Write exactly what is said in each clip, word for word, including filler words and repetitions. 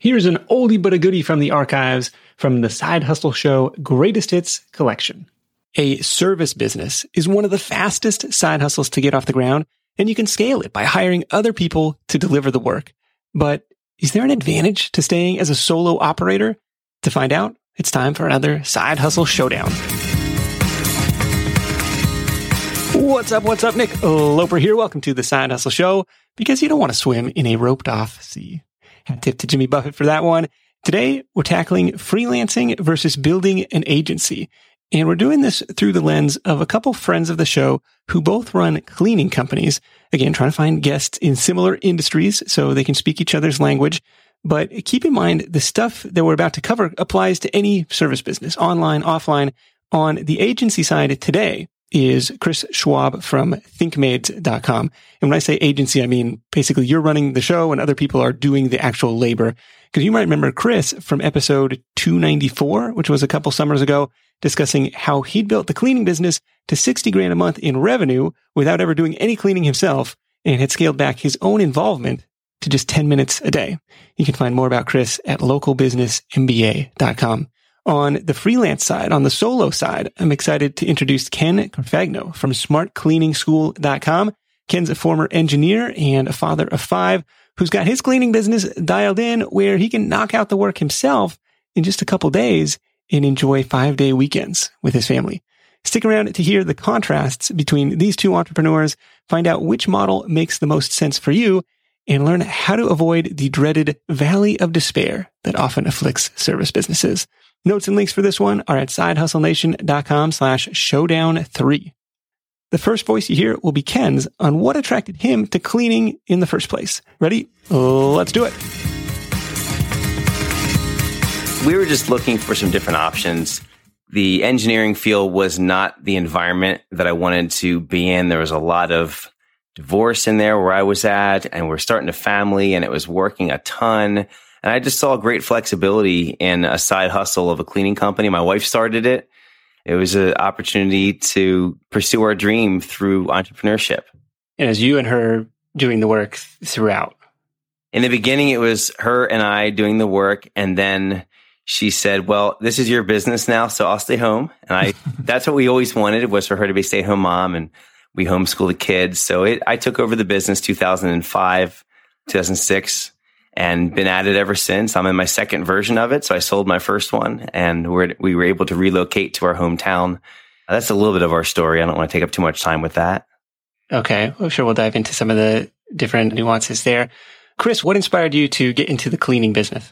Here's an oldie but a goodie from the archives from the Side Hustle Show Greatest Hits collection. A service business is one of the fastest side hustles to get off the ground, and you can scale it by hiring other people to deliver the work. But is there an advantage to staying as a solo operator? To find out, it's time for another Side Hustle Showdown. What's up, what's up, Nick Loper here. Welcome to the Side Hustle Show, because you don't want to swim in a roped-off sea. Hat tip to Jimmy Buffett for that one. Today, we're tackling freelancing versus building an agency. And we're doing this through the lens of a couple friends of the show who both run cleaning companies. Again, trying to find guests in similar industries so they can speak each other's language. But keep in mind, the stuff that we're about to cover applies to any service business, online, offline. On the agency side today is Chris Schwab from thinkmaids dot com. And when I say agency, I mean basically you're running the show and other people are doing the actual labor. Because you might remember Chris from episode two ninety-four, which was a couple summers ago, discussing how he'd built the cleaning business to sixty grand a month in revenue without ever doing any cleaning himself, and had scaled back his own involvement to just ten minutes a day. You can find more about Chris at local business m b a dot com. On the freelance side, on the solo side, I'm excited to introduce Ken Carfagno from smart cleaning school dot com. Ken's a former engineer and a father of five who's got his cleaning business dialed in where he can knock out the work himself in just a couple days and enjoy five-day weekends with his family. Stick around to hear the contrasts between these two entrepreneurs, find out which model makes the most sense for you, and learn how to avoid the dreaded valley of despair that often afflicts service businesses. Notes and links for this one are at sidehustlenation.com slash showdown three. The first voice you hear will be Ken's on what attracted him to cleaning in the first place. Ready? Let's do it. We were just looking for some different options. The engineering field was not the environment that I wanted to be in. There was a lot of divorce in there where I was at, and we're starting a family, and it was working a ton. And I just saw great flexibility in a side hustle of a cleaning company. My wife started it. It was an opportunity to pursue our dream through entrepreneurship. And as you and her doing the work throughout? In the beginning, it was her and I doing the work. And then she said, well, this is your business now, so I'll stay home. And I that's what we always wanted, was for her to be a stay-at-home mom. And we homeschool the kids. So it, I took over the business two thousand five, two thousand six. And been at it ever since. I'm in my second version of it. So I sold my first one, and we're, we were able to relocate to our hometown. That's a little bit of our story. I don't want to take up too much time with that. Okay. Well, sure. We'll dive into some of the different nuances there. Chris, what inspired you to get into the cleaning business?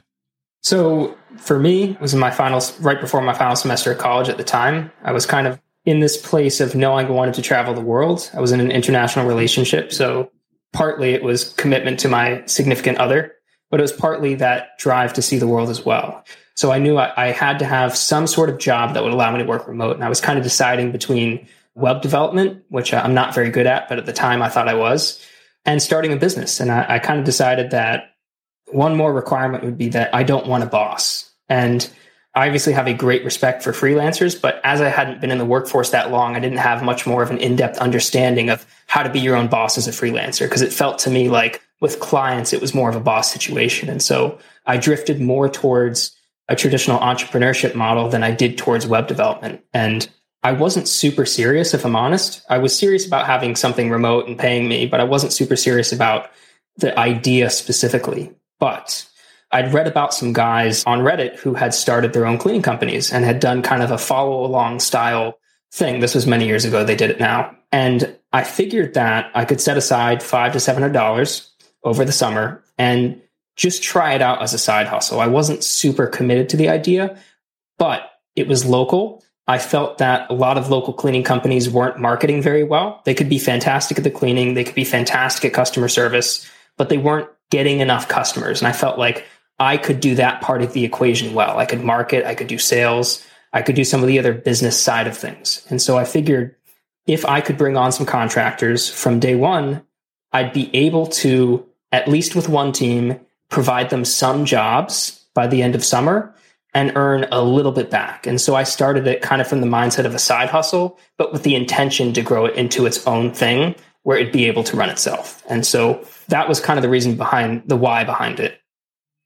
So for me, it was in my final, right before my final semester of college at the time. I was kind of in this place of knowing I wanted to travel the world. I was in an international relationship. So partly it was commitment to my significant other, but it was partly that drive to see the world as well. So I knew I, I had to have some sort of job that would allow me to work remote. And I was kind of deciding between web development, which I'm not very good at, but at the time I thought I was, and starting a business. And I, I kind of decided that one more requirement would be that I don't want a boss. And I obviously have a great respect for freelancers, but as I hadn't been in the workforce that long, I didn't have much more of an in-depth understanding of how to be your own boss as a freelancer, because it felt to me like with clients, it was more of a boss situation. And so I drifted more towards a traditional entrepreneurship model than I did towards web development. And I wasn't super serious, if I'm honest. I was serious about having something remote and paying me, but I wasn't super serious about the idea specifically. But I'd read about some guys on Reddit who had started their own cleaning companies and had done kind of a follow along style thing. This was many years ago. They did it now. And I figured that I could set aside five to seven hundred dollars over the summer and just try it out as a side hustle. I wasn't super committed to the idea, but it was local. I felt that a lot of local cleaning companies weren't marketing very well. They could be fantastic at the cleaning. They could be fantastic at customer service, but they weren't getting enough customers. And I felt like I could do that part of the equation well. I could market, I could do sales, I could do some of the other business side of things. And so I figured if I could bring on some contractors from day one, I'd be able to, at least with one team, provide them some jobs by the end of summer and earn a little bit back. And so I started it kind of from the mindset of a side hustle, but with the intention to grow it into its own thing where it'd be able to run itself. And so that was kind of the reason behind the why behind it.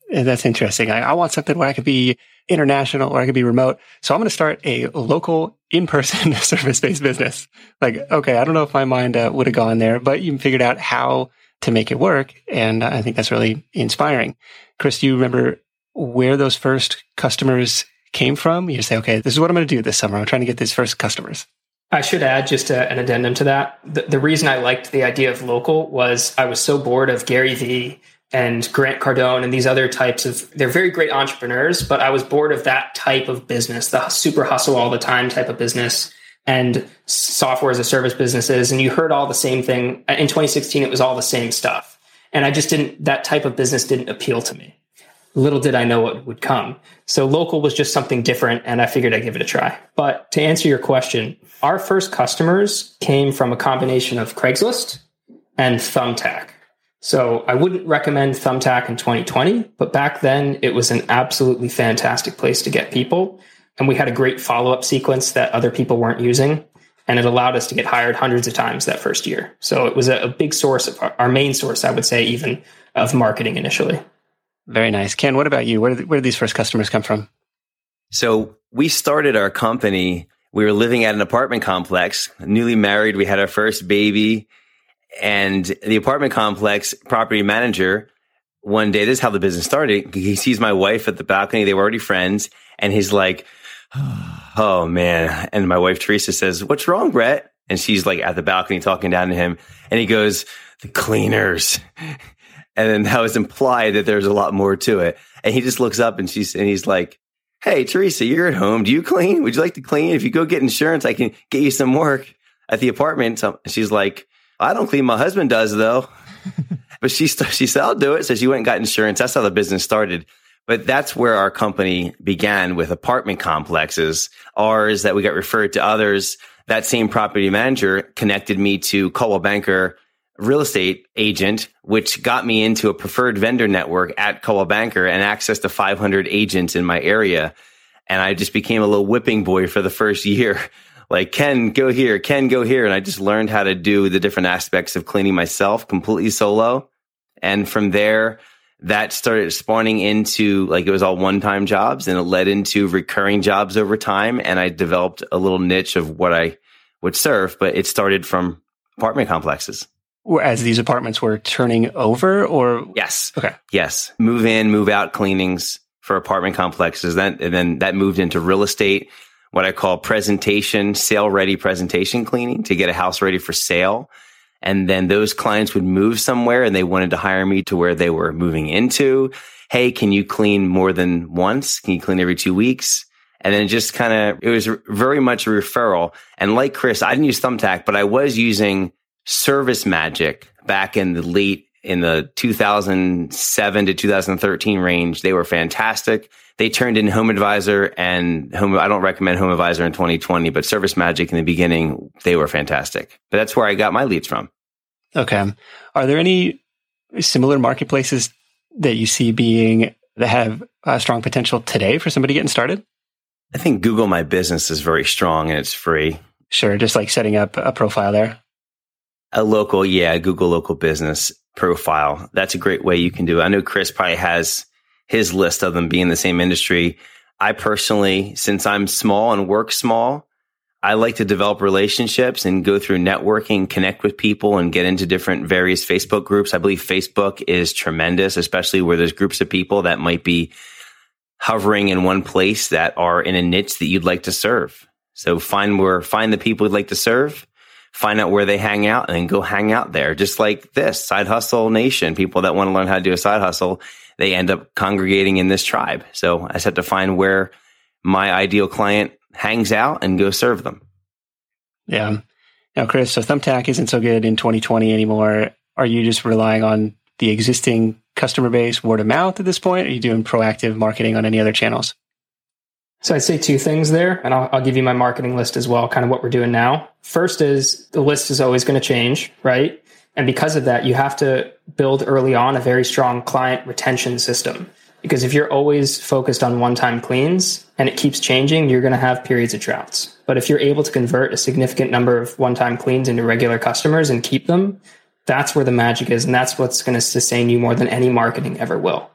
That's interesting. I, I want something where I could be international or I could be remote. So I'm going to start a local in-person service-based business. Like, okay, I don't know if my mind uh, would have gone there, but you figured out how to make it work. And I think that's really inspiring. Chris, do you remember where those first customers came from? You say, okay, this is what I'm going to do this summer. I'm trying to get these first customers. I should add just a, an addendum to that. The, the reason I liked the idea of local was I was so bored of Gary Vee and Grant Cardone and these other types of, they're very great entrepreneurs, but I was bored of that type of business, the super hustle all the time type of business and software as a service businesses. And you heard all the same thing. In twenty sixteen, it was all the same stuff. And I just didn't, that type of business didn't appeal to me. Little did I know what would come. So local was just something different, and I figured I'd give it a try. But to answer your question, our first customers came from a combination of Craigslist and Thumbtack. So I wouldn't recommend Thumbtack in twenty twenty, but back then it was an absolutely fantastic place to get people. And we had a great follow-up sequence that other people weren't using. And it allowed us to get hired hundreds of times that first year. So it was a, a big source of our, our main source, I would say, even of marketing initially. Very nice. Ken, what about you? Where did, where did these first customers come from? So we started our company. We were living at an apartment complex, newly married. We had our first baby. And the apartment complex property manager, one day, this is how the business started. He sees my wife at the balcony. They were already friends. And he's like, oh, man. And my wife, Teresa, says, what's wrong, Brett? And she's like at the balcony talking down to him. And he goes, the cleaners. And then that was implied that there's a lot more to it. And he just looks up and she's, and he's like, hey, Teresa, you're at home. Do you clean? Would you like to clean? If you go get insurance, I can get you some work at the apartment. So she's like, I don't clean. My husband does though. But she, she said, I'll do it. So she went and got insurance. That's how the business started. But that's where our company began, with apartment complexes. Ours that we got referred to others. That same property manager connected me to Coldwell Banker real estate agent, which got me into a preferred vendor network at Coldwell Banker and access to five hundred agents in my area. And I just became a little whipping boy for the first year. Like, Ken, go here, Ken, go here. And I just learned how to do the different aspects of cleaning myself completely solo. And from there, that started spawning into, like, it was all one-time jobs, and it led into recurring jobs over time. And I developed a little niche of what I would serve, but it started from apartment complexes. As these apartments were turning over, or? Yes. Okay. Yes. Move in, move out cleanings for apartment complexes. That, and then that moved into real estate, what I call presentation, sale ready presentation cleaning to get a house ready for sale. And then those clients would move somewhere and they wanted to hire me to where they were moving into. Hey, can you clean more than once? Can you clean every two weeks? And then just kind of, it was very much a referral. And like Chris, I didn't use Thumbtack, but I was using Service Magic back in the late, in the two thousand seven to two thousand thirteen range. They were fantastic. They turned in Home Advisor and Home, I don't recommend Home Advisor in twenty twenty, but Service Magic in the beginning, they were fantastic. But that's where I got my leads from. Okay. Are there any similar marketplaces that you see being, that have uh, strong potential today for somebody getting started? I think Google My Business is very strong and it's free. Sure. Just like setting up a profile there. A local, yeah, Google local business profile. That's a great way you can do it. I know Chris probably has his list of them being in the same industry. I personally, since I'm small and work small, I like to develop relationships and go through networking, connect with people, and get into different various Facebook groups. I believe Facebook is tremendous, especially where there's groups of people that might be hovering in one place that are in a niche that you'd like to serve. So find where, find the people you'd like to serve, find out where they hang out, and then go hang out there. Just like this, Side Hustle Nation, people that want to learn how to do a side hustle, they end up congregating in this tribe. So I just have to find where my ideal client hangs out and go serve them. Yeah. Now, Chris, so Thumbtack isn't so good in twenty twenty anymore. Are you just relying on the existing customer base, word of mouth at this point? Or are you doing proactive marketing on any other channels? So I'd say two things there, and I'll, I'll give you my marketing list as well, kind of what we're doing now. First is the list is always going to change, right? And because of that, you have to build early on a very strong client retention system. Because if you're always focused on one-time cleans and it keeps changing, you're going to have periods of droughts. But if you're able to convert a significant number of one-time cleans into regular customers and keep them, that's where the magic is. And that's what's going to sustain you more than any marketing ever will.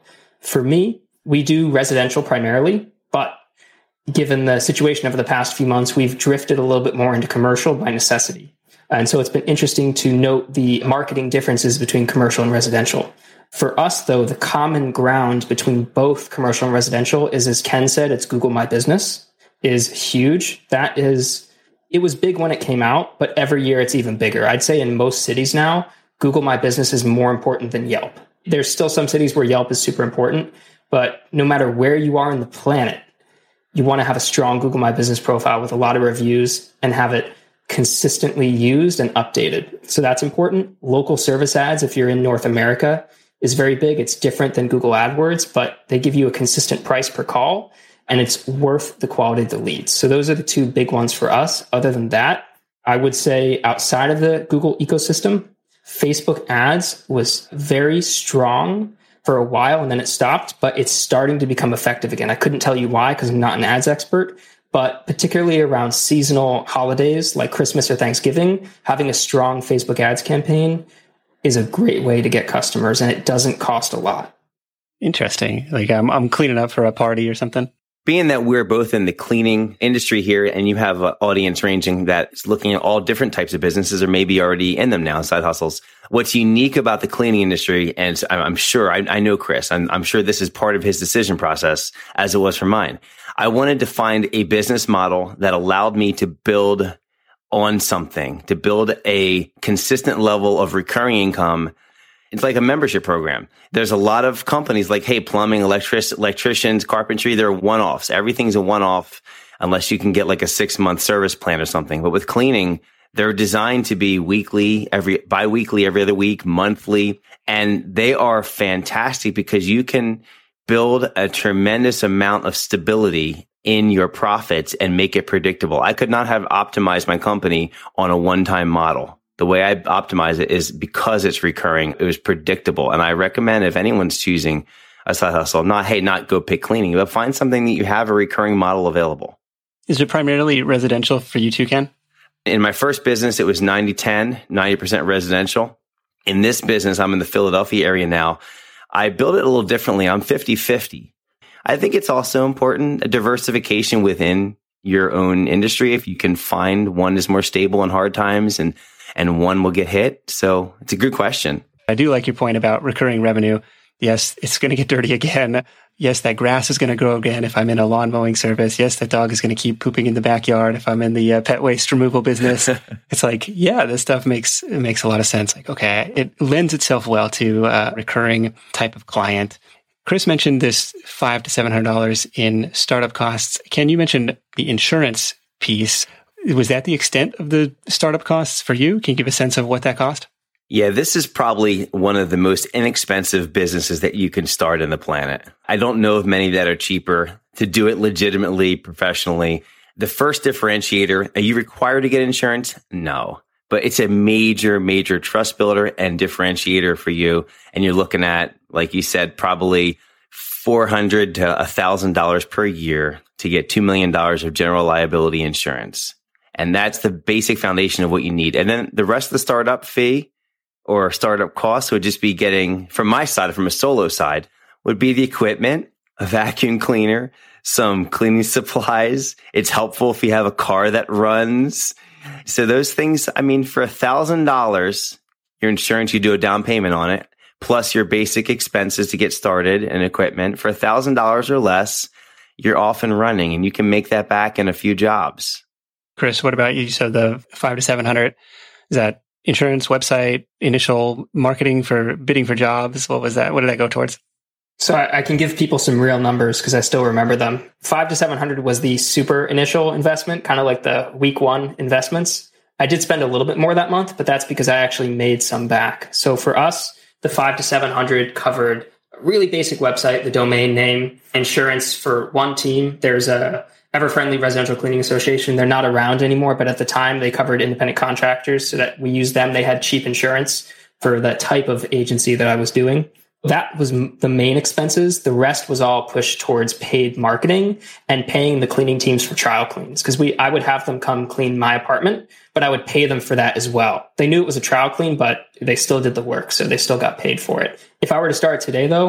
For me, we do residential primarily, but given the situation over the past few months, we've drifted a little bit more into commercial by necessity. And so it's been interesting to note the marketing differences between commercial and residential. For us, though, the common ground between both commercial and residential is, as Ken said, it's Google My Business is huge. That is, it was big when it came out, but every year it's even bigger. I'd say in most cities now, Google My Business is more important than Yelp. There's still some cities where Yelp is super important, but no matter where you are in the planet, you want to have a strong Google My Business profile with a lot of reviews and have it consistently used and updated. So that's important. Local service ads, if you're in North America, is very big. It's different than Google AdWords, but they give you a consistent price per call and it's worth the quality of the leads. So those are the two big ones for us. Other than that, I would say outside of the Google ecosystem, Facebook ads was very strong for a while and then it stopped, but it's starting to become effective again. I couldn't tell you why because I'm not an ads expert, but particularly around seasonal holidays like Christmas or Thanksgiving, having a strong Facebook ads campaign is a great way to get customers and it doesn't cost a lot. Interesting. Like I'm, I'm cleaning up for a party or something. Being that we're both in the cleaning industry here and you have an audience ranging that's looking at all different types of businesses or maybe already in them now, side hustles, what's unique about the cleaning industry, and I'm sure, I, I know Chris, I'm, I'm sure this is part of his decision process as it was for mine. I wanted to find a business model that allowed me to build on something, to build a consistent level of recurring income. It's like a membership program. There's a lot of companies like, hey, plumbing, electric, electricians, carpentry, they're one-offs. Everything's a one-off unless you can get like a six-month service plan or something. But with cleaning, they're designed to be weekly, every bi-weekly, every other week, monthly. And they are fantastic because you can build a tremendous amount of stability in your profits and make it predictable. I could not have optimized my company on a one-time model. The way I optimize it is because it's recurring. It was predictable. And I recommend if anyone's choosing a side hustle, not, hey, not go pick cleaning, but find something that you have a recurring model available. Is it primarily residential for you too, Ken? In my first business, it was ninety ten, ninety percent residential. In this business, I'm in the Philadelphia area now. I build it a little differently. I'm fifty fifty. I think it's also important, a diversification within your own industry. If you can find one is more stable in hard times and and one will get hit. So it's a good question. I do like your point about recurring revenue. Yes, it's going to get dirty again. Yes, that grass is going to grow again if I'm in a lawn mowing service. Yes, that dog is going to keep pooping in the backyard if I'm in the uh, pet waste removal business. It's like, yeah, this stuff makes it makes a lot of sense. Like, okay, it lends itself well to a recurring type of client. Chris mentioned this five to seven hundred dollars in startup costs. Ken, you mentioned the insurance piece. Was that the extent of the startup costs for you? Can you give a sense of what that cost? Yeah, this is probably one of the most inexpensive businesses that you can start in the planet. I don't know of many that are cheaper to do it legitimately, professionally. The first differentiator, are you required to get insurance? No, but it's a major, major trust builder and differentiator for you. And you're looking at, like you said, probably four hundred dollars to one thousand dollars per year to get two million dollars of general liability insurance. And that's the basic foundation of what you need. And then the rest of the startup fee or startup costs would just be getting, from my side, from a solo side, would be the equipment, a vacuum cleaner, some cleaning supplies. It's helpful if you have a car that runs. So those things, I mean, for one thousand dollars, your insurance, you do a down payment on it, plus your basic expenses to get started and equipment. For one thousand dollars or less, you're off and running and you can make that back in a few jobs. Chris, what about you? So the five to seven hundred, is that insurance, website, initial marketing for bidding for jobs? What was that? What did that go towards? So I, I can give people some real numbers because I still remember them. Five to seven hundred was the super initial investment, kind of like the week one investments. I did spend a little bit more that month, but that's because I actually made some back. So for us, the five to seven hundred covered a really basic website, the domain name, insurance for one team. There's a Ever-Friendly Residential Cleaning Association. They're not around anymore, but at the time they covered independent contractors so that we used them. They had cheap insurance for the type of agency that I was doing. That was m- the main expenses. The rest was all pushed towards paid marketing and paying the cleaning teams for trial cleans. Because we, I would have them come clean my apartment, but I would pay them for that as well. They knew it was a trial clean, but they still did the work. So they still got paid for it. If I were to start today though,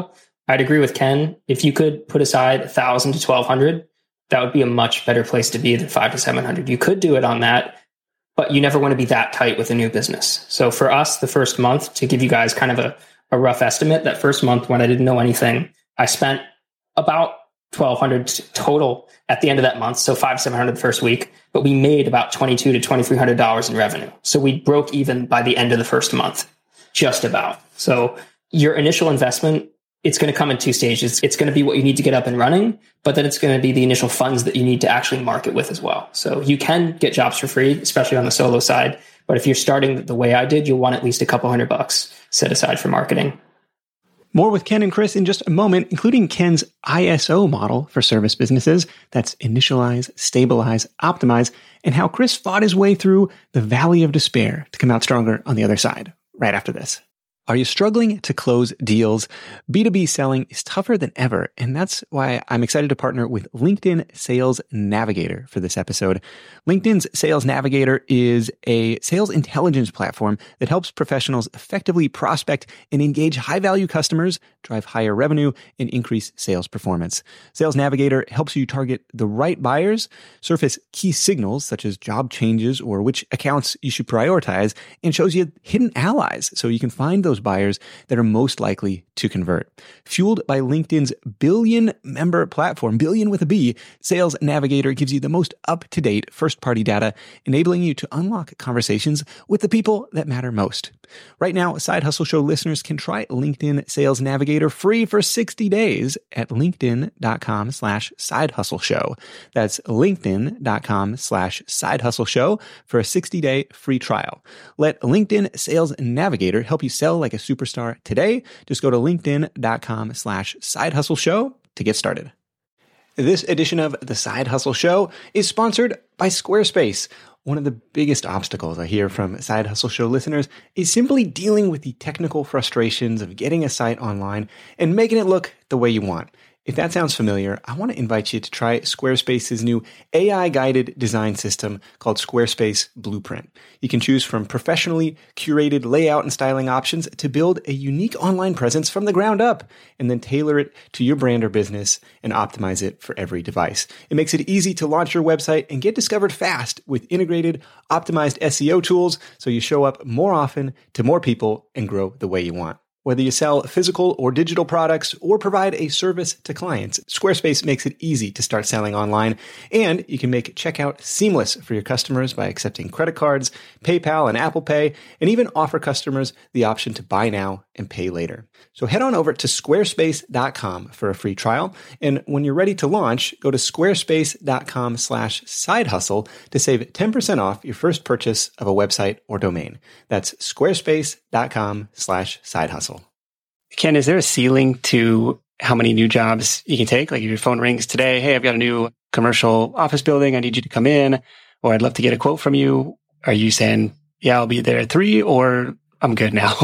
I'd agree with Ken. If you could put aside one thousand to twelve hundred, that would be a much better place to be than five to seven hundred. You could do it on that, but you never want to be that tight with a new business. So for us, the first month, to give you guys kind of a, a rough estimate, that first month when I didn't know anything, I spent about twelve hundred total at the end of that month. So five, seven hundred the first week, but we made about twenty-two to twenty-three hundred dollars in revenue. So we broke even by the end of the first month, just about. So your initial investment, it's going to come in two stages. It's going to be what you need to get up and running, but then it's going to be the initial funds that you need to actually market with as well. So you can get jobs for free, especially on the solo side. But if you're starting the way I did, you'll want at least a couple hundred bucks set aside for marketing. More with Ken and Chris in just a moment, including Ken's I S O model for service businesses. That's initialize, stabilize, optimize, and how Chris fought his way through the valley of despair to come out stronger on the other side, right after this. Are you struggling to close deals? B two B selling is tougher than ever, and that's why I'm excited to partner with LinkedIn Sales Navigator for this episode. LinkedIn's Sales Navigator is a sales intelligence platform that helps professionals effectively prospect and engage high-value customers, drive higher revenue, and increase sales performance. Sales Navigator helps you target the right buyers, surface key signals such as job changes or which accounts you should prioritize, and shows you hidden allies so you can find those buyers that are most likely to convert. Fueled by LinkedIn's billion member platform, billion with a B, Sales Navigator gives you the most up-to-date first-party data, enabling you to unlock conversations with the people that matter most. Right now, Side Hustle Show listeners can try LinkedIn Sales Navigator free for sixty days at linkedin.com slash side hustle show. That's linkedin.com slash side hustle show for a sixty day free trial. Let LinkedIn Sales Navigator help you sell like a superstar today. Just go to linkedin.com slash side hustle show to get started. This edition of The Side Hustle Show is sponsored by Squarespace. One of the biggest obstacles I hear from Side Hustle Show listeners is simply dealing with the technical frustrations of getting a site online and making it look the way you want. If that sounds familiar, I want to invite you to try Squarespace's new A I-guided design system called Squarespace Blueprint. You can choose from professionally curated layout and styling options to build a unique online presence from the ground up, and then tailor it to your brand or business and optimize it for every device. It makes it easy to launch your website and get discovered fast with integrated, optimized S E O tools so you show up more often to more people and grow the way you want. Whether you sell physical or digital products or provide a service to clients, Squarespace makes it easy to start selling online, and you can make checkout seamless for your customers by accepting credit cards, PayPal, and Apple Pay, and even offer customers the option to buy now and pay later. So head on over to squarespace dot com for a free trial, and when you're ready to launch, go to squarespace.com slash side hustle to save ten percent off your first purchase of a website or domain. That's squarespace.com slash side hustle. Ken, is there a ceiling to how many new jobs you can take? Like if your phone rings today, hey, I've got a new commercial office building, I need you to come in, or I'd love to get a quote from you. Are you saying, yeah, I'll be there at three, or I'm good now?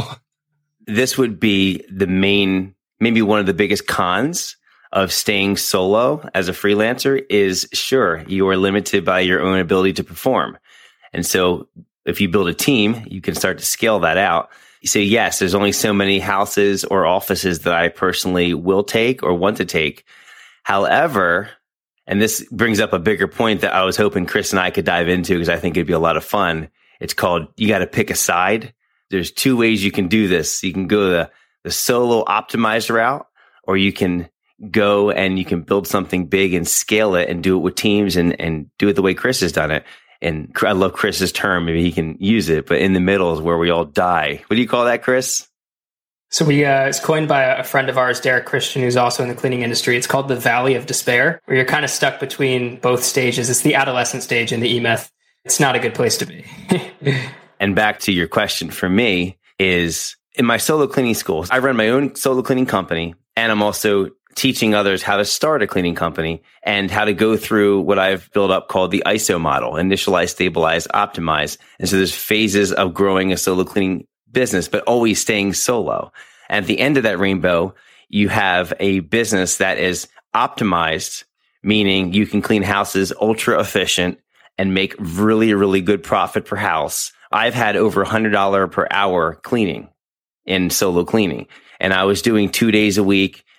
This would be the main, maybe one of the biggest cons of staying solo as a freelancer is, sure, you are limited by your own ability to perform. And so if you build a team, you can start to scale that out. So yes, there's only so many houses or offices that I personally will take or want to take. However, and this brings up a bigger point that I was hoping Chris and I could dive into because I think it'd be a lot of fun. It's called, you got to pick a side. There's two ways you can do this. You can go the, the solo optimized route, or you can go and you can build something big and scale it and do it with teams and, and do it the way Chris has done it. And I love Chris's term. Maybe he can use it, but in the middle is where we all die. What do you call that, Chris? So we, uh, it's coined by a friend of ours, Derek Christian, who's also in the cleaning industry. It's called the Valley of Despair, where you're kind of stuck between both stages. It's the adolescent stage and the E-Myth. It's not a good place to be. And back to your question for me is, in my solo cleaning schools, I run my own solo cleaning company, and I'm also teaching others how to start a cleaning company and how to go through what I've built up called the I S O model, initialize, stabilize, optimize. And so there's phases of growing a solo cleaning business, but always staying solo. And at the end of that rainbow, you have a business that is optimized, meaning you can clean houses ultra efficient and make really, really good profit per house. I've had over one hundred dollars per hour cleaning in solo cleaning, and I was doing two days a week.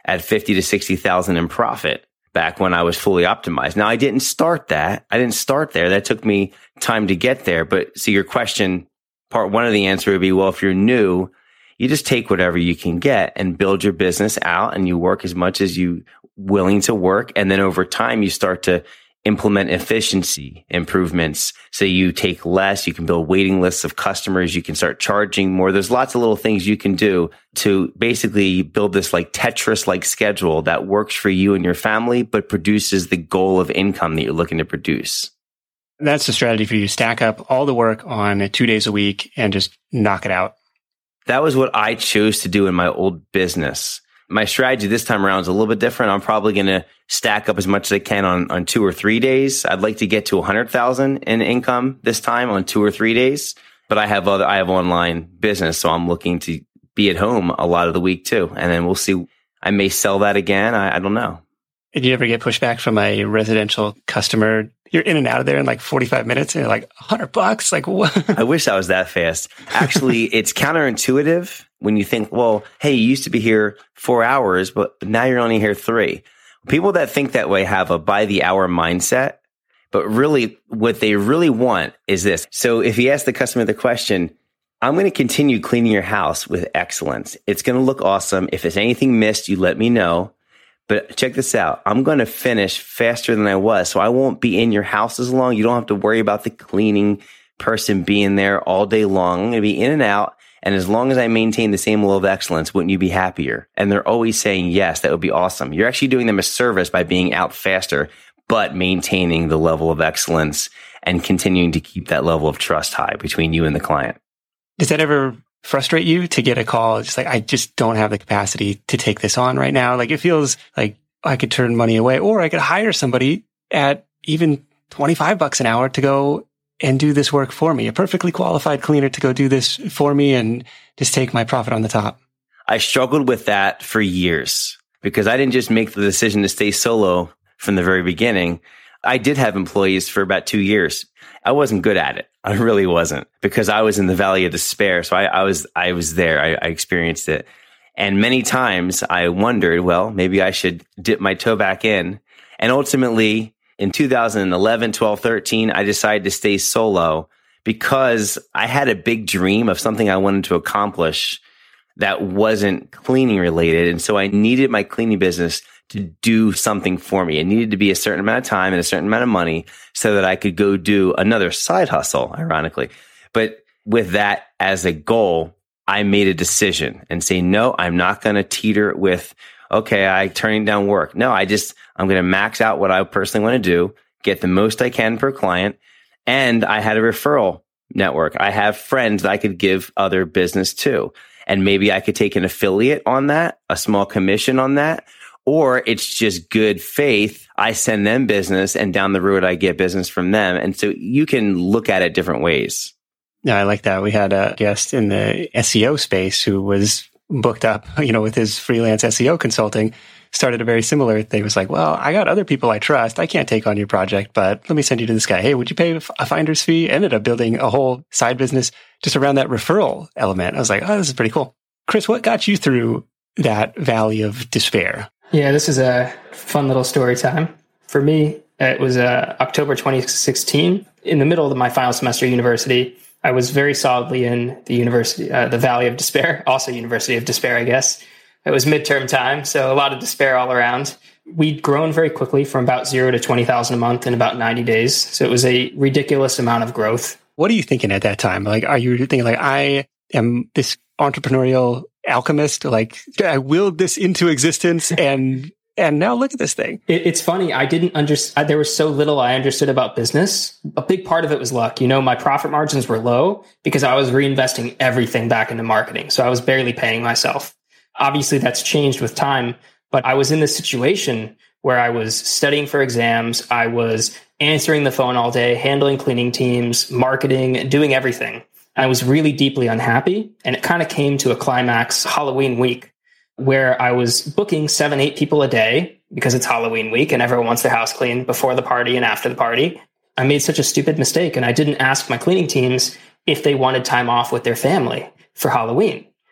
at fifty to sixty thousand in profit back when I was fully optimized. Now I didn't start that. I didn't start there. That took me time to get there. But so your question, part one of the answer would be, well, if you're new, you just take whatever you can get and build your business out, and you work as much as you willing to work. And then over time, you start to implement efficiency improvements. So you take less, you can build waiting lists of customers, you can start charging more. There's lots of little things you can do to basically build this like Tetris-like schedule that works for you and your family, but produces the goal of income that you're looking to produce. That's the strategy for you. Stack up all the work on two days a week and just knock it out. That was what I chose to do in my old business. My strategy this time around is a little bit different. I'm probably going to stack up as much as I can on, on two or three days. I'd like to get to one hundred thousand in income this time on two or three days. But I have other, I have online business, so I'm looking to be at home a lot of the week too. And then we'll see. I may sell that again. I, I don't know. Did you ever get pushback from a residential customer? You're in and out of there in like forty-five minutes and you're like, one hundred bucks? Like what? I wish I was that fast. Actually, it's counterintuitive when you think, well, hey, you used to be here four hours, but now you're only here three. People that think that way have a by the hour mindset, but really what they really want is this. So if you ask the customer the question, I'm going to continue cleaning your house with excellence. It's going to look awesome. If there's anything missed, you let me know. But check this out. I'm going to finish faster than I was. So I won't be in your house as long. You don't have to worry about the cleaning person being there all day long. I'm going to be in and out. And as long as I maintain the same level of excellence, wouldn't you be happier? And they're always saying, yes, that would be awesome. You're actually doing them a service by being out faster, but maintaining the level of excellence and continuing to keep that level of trust high between you and the client. Does that ever frustrate you to get a call? Just like, I just don't have the capacity to take this on right now. Like it feels like I could turn money away, or I could hire somebody at even twenty-five bucks an hour to go and do this work for me, a perfectly qualified cleaner to go do this for me and just take my profit on the top. I struggled with that for years because I didn't just make the decision to stay solo from the very beginning. I did have employees for about two years. I wasn't good at it. I really wasn't, because I was in the valley of despair. So I, I was, I was there. I, I experienced it. And many times I wondered, well, maybe I should dip my toe back in. And ultimately in two thousand eleven, twelve, thirteen, I decided to stay solo because I had a big dream of something I wanted to accomplish that wasn't cleaning related. And so I needed my cleaning business to do something for me. It needed to be a certain amount of time and a certain amount of money so that I could go do another side hustle, ironically. But with that as a goal, I made a decision and say, no, I'm not going to teeter with, okay, I turning down work. No, I just, I'm going to max out what I personally want to do, get the most I can per client. And I had a referral network. I have friends that I could give other business to. And maybe I could take an affiliate on that, a small commission on that. Or it's just good faith. I send them business and down the road, I get business from them. And so you can look at it different ways. Yeah, I like that. We had a guest in the S E O space who was booked up, you know, with his freelance S E O consulting, started a very similar thing. It was like, well, I got other people I trust. I can't take on your project, but let me send you to this guy. Hey, would you pay a finder's fee? Ended up building a whole side business just around that referral element. I was like, oh, this is pretty cool. Chris, what got you through that valley of despair? Yeah, this is a fun little story time. For me, it was uh, October twenty sixteen. In the middle of my final semester of university, I was very solidly in the university, uh, the Valley of Despair, also University of Despair, I guess. It was midterm time, so a lot of despair all around. We'd grown very quickly from about zero to twenty thousand a month in about ninety days. So it was a ridiculous amount of growth. What are you thinking at that time? Like, are you thinking like, I am this entrepreneurial alchemist, like I willed this into existence and and now look at this thing. It, it's funny. I didn't understand. There was so little I understood about business. A big part of it was luck. You know, my profit margins were low because I was reinvesting everything back into marketing. So I was barely paying myself. Obviously, that's changed with time. But I was in this situation where I was studying for exams. I was answering the phone all day, handling cleaning teams, marketing, doing everything. I was really deeply unhappy. And it kind of came to a climax Halloween week where I was booking seven, eight people a day because it's Halloween week and everyone wants their house cleaned before the party and after the party. I made such a stupid mistake and I didn't ask my cleaning teams if they wanted time off with their family for Halloween.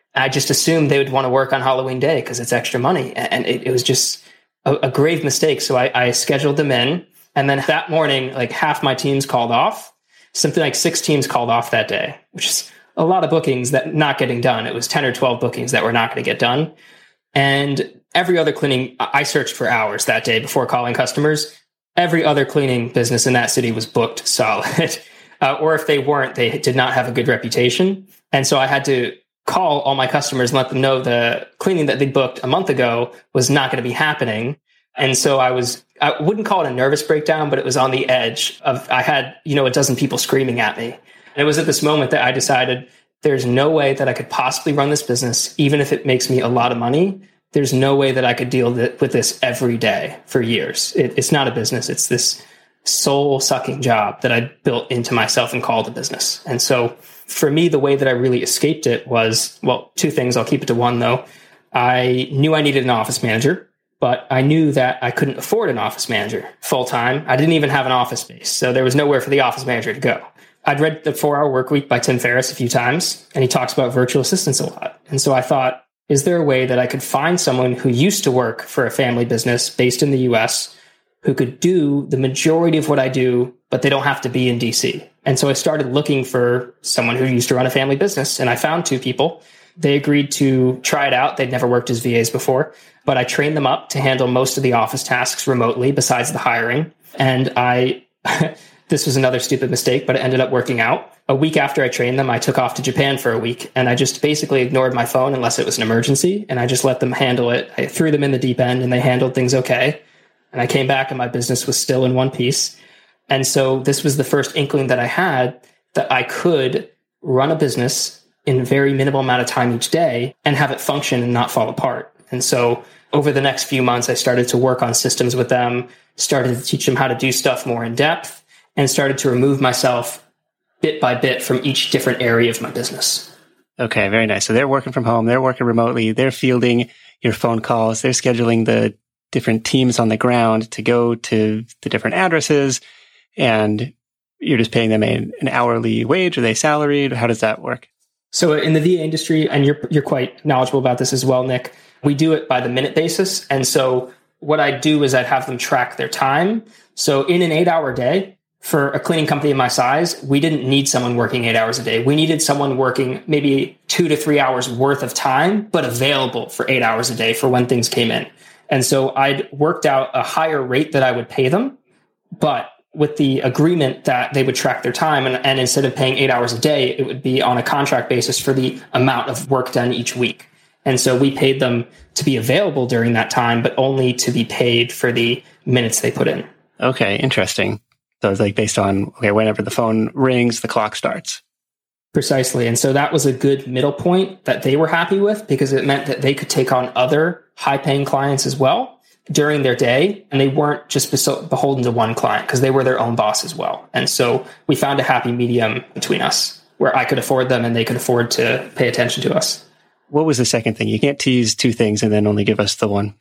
I just assumed they would want to work on Halloween Day because it's extra money. And it, it was just a, a grave mistake. So I, I scheduled them in. And then that morning, like half my teams called off. Something like six teams called off that day, which is a lot of bookings that not getting done. It was ten or twelve bookings that were not going to get done. And every other cleaning, I searched for hours that day before calling customers. Every other cleaning business in that city was booked solid. uh, or if they weren't, they did not have a good reputation. And so I had to call all my customers and let them know the cleaning that they booked a month ago was not going to be happening. And so I was, I wouldn't call it a nervous breakdown, but it was on the edge of, I had, you know, a dozen people screaming at me. And it was at this moment that I decided there's no way that I could possibly run this business, even if it makes me a lot of money. There's no way that I could deal with this every day for years. It, it's not a business. It's this soul sucking job that I built into myself and called a business. And so for me, the way that I really escaped it was, well, two things. I'll keep it to one though. I knew I needed an office manager, but I knew that I couldn't afford an office manager full time. I didn't even have an office space. So there was nowhere for the office manager to go. I'd read The four hour Work Week by Tim Ferriss a few times, and he talks about virtual assistants a lot. And so I thought, is there a way that I could find someone who used to work for a family business based in the U S who could do the majority of what I do, but they don't have to be in D C? And so I started looking for someone who used to run a family business, and I found two people. They agreed to try it out. They'd never worked as V As before, but I trained them up to handle most of the office tasks remotely besides the hiring. And I, this was another stupid mistake, but it ended up working out. A week after I trained them, I took off to Japan for a week, and I just basically ignored my phone unless it was an emergency. And I just let them handle it. I threw them in the deep end and they handled things okay. And I came back and my business was still in one piece. And so this was the first inkling that I had that I could run a business in a very minimal amount of time each day and have it function and not fall apart. And so over the next few months, I started to work on systems with them, started to teach them how to do stuff more in depth, and started to remove myself bit by bit from each different area of my business. Okay, very nice. So they're working from home, they're working remotely, they're fielding your phone calls, they're scheduling the different teams on the ground to go to the different addresses, and you're just paying them an, an hourly wage. Are they salaried? How does that work? So in the V A industry, and you're you're quite knowledgeable about this as well, Nick, we do it by the minute basis. And so what I do is I'd have them track their time. So in an eight hour day, for a cleaning company of my size, we didn't need someone working eight hours a day. We needed someone working maybe two to three hours worth of time, but available for eight hours a day for when things came in. And so I'd worked out a higher rate that I would pay them, but with the agreement that they would track their time, and, and instead of paying eight hours a day, it would be on a contract basis for the amount of work done each week. And so we paid them to be available during that time, but only to be paid for the minutes they put in. Okay, interesting. So it's like based on, okay, whenever the phone rings, the clock starts. Precisely. And so that was a good middle point that they were happy with, because it meant that they could take on other high-paying clients as well during their day. And they weren't just beholden to one client, because they were their own boss as well. And so we found a happy medium between us where I could afford them and they could afford to pay attention to us. What was the second thing? You can't tease two things and then only give us the one.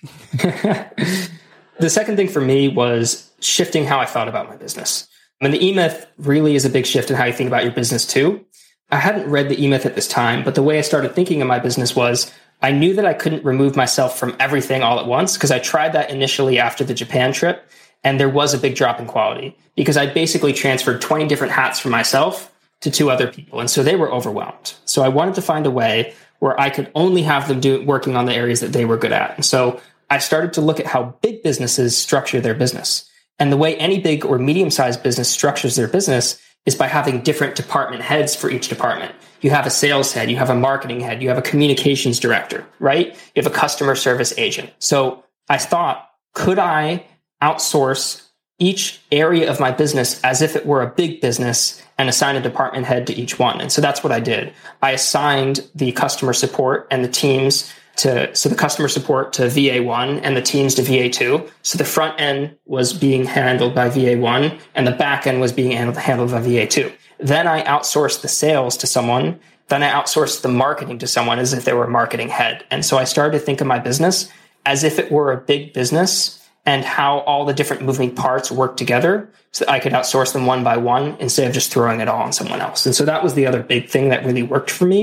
The second thing for me was shifting how I thought about my business. I mean, the E-Myth really is a big shift in how you think about your business too. I hadn't read the E-Myth at this time, but the way I started thinking of my business was I knew that I couldn't remove myself from everything all at once, because I tried that initially after the Japan trip, and there was a big drop in quality because I basically transferred twenty different hats from myself to two other people. And so they were overwhelmed. So I wanted to find a way where I could only have them do working on the areas that they were good at. And so I started to look at how big businesses structure their business. And the way any big or medium-sized business structures their business is by having different department heads for each department. You have a sales head, you have a marketing head, you have a communications director, right? You have a customer service agent. So I thought, could I outsource each area of my business as if it were a big business and assign a department head to each one? And so that's what I did. I assigned the customer support and the teams to, so the customer support to V A one and the teams to V A two. So the front end was being handled by V A one and the back end was being handled, handled by V A two. Then I outsourced the sales to someone. Then I outsourced the marketing to someone as if they were a marketing head. And so I started to think of my business as if it were a big business and how all the different moving parts work together so that I could outsource them one by one instead of just throwing it all on someone else. And so that was the other big thing that really worked for me,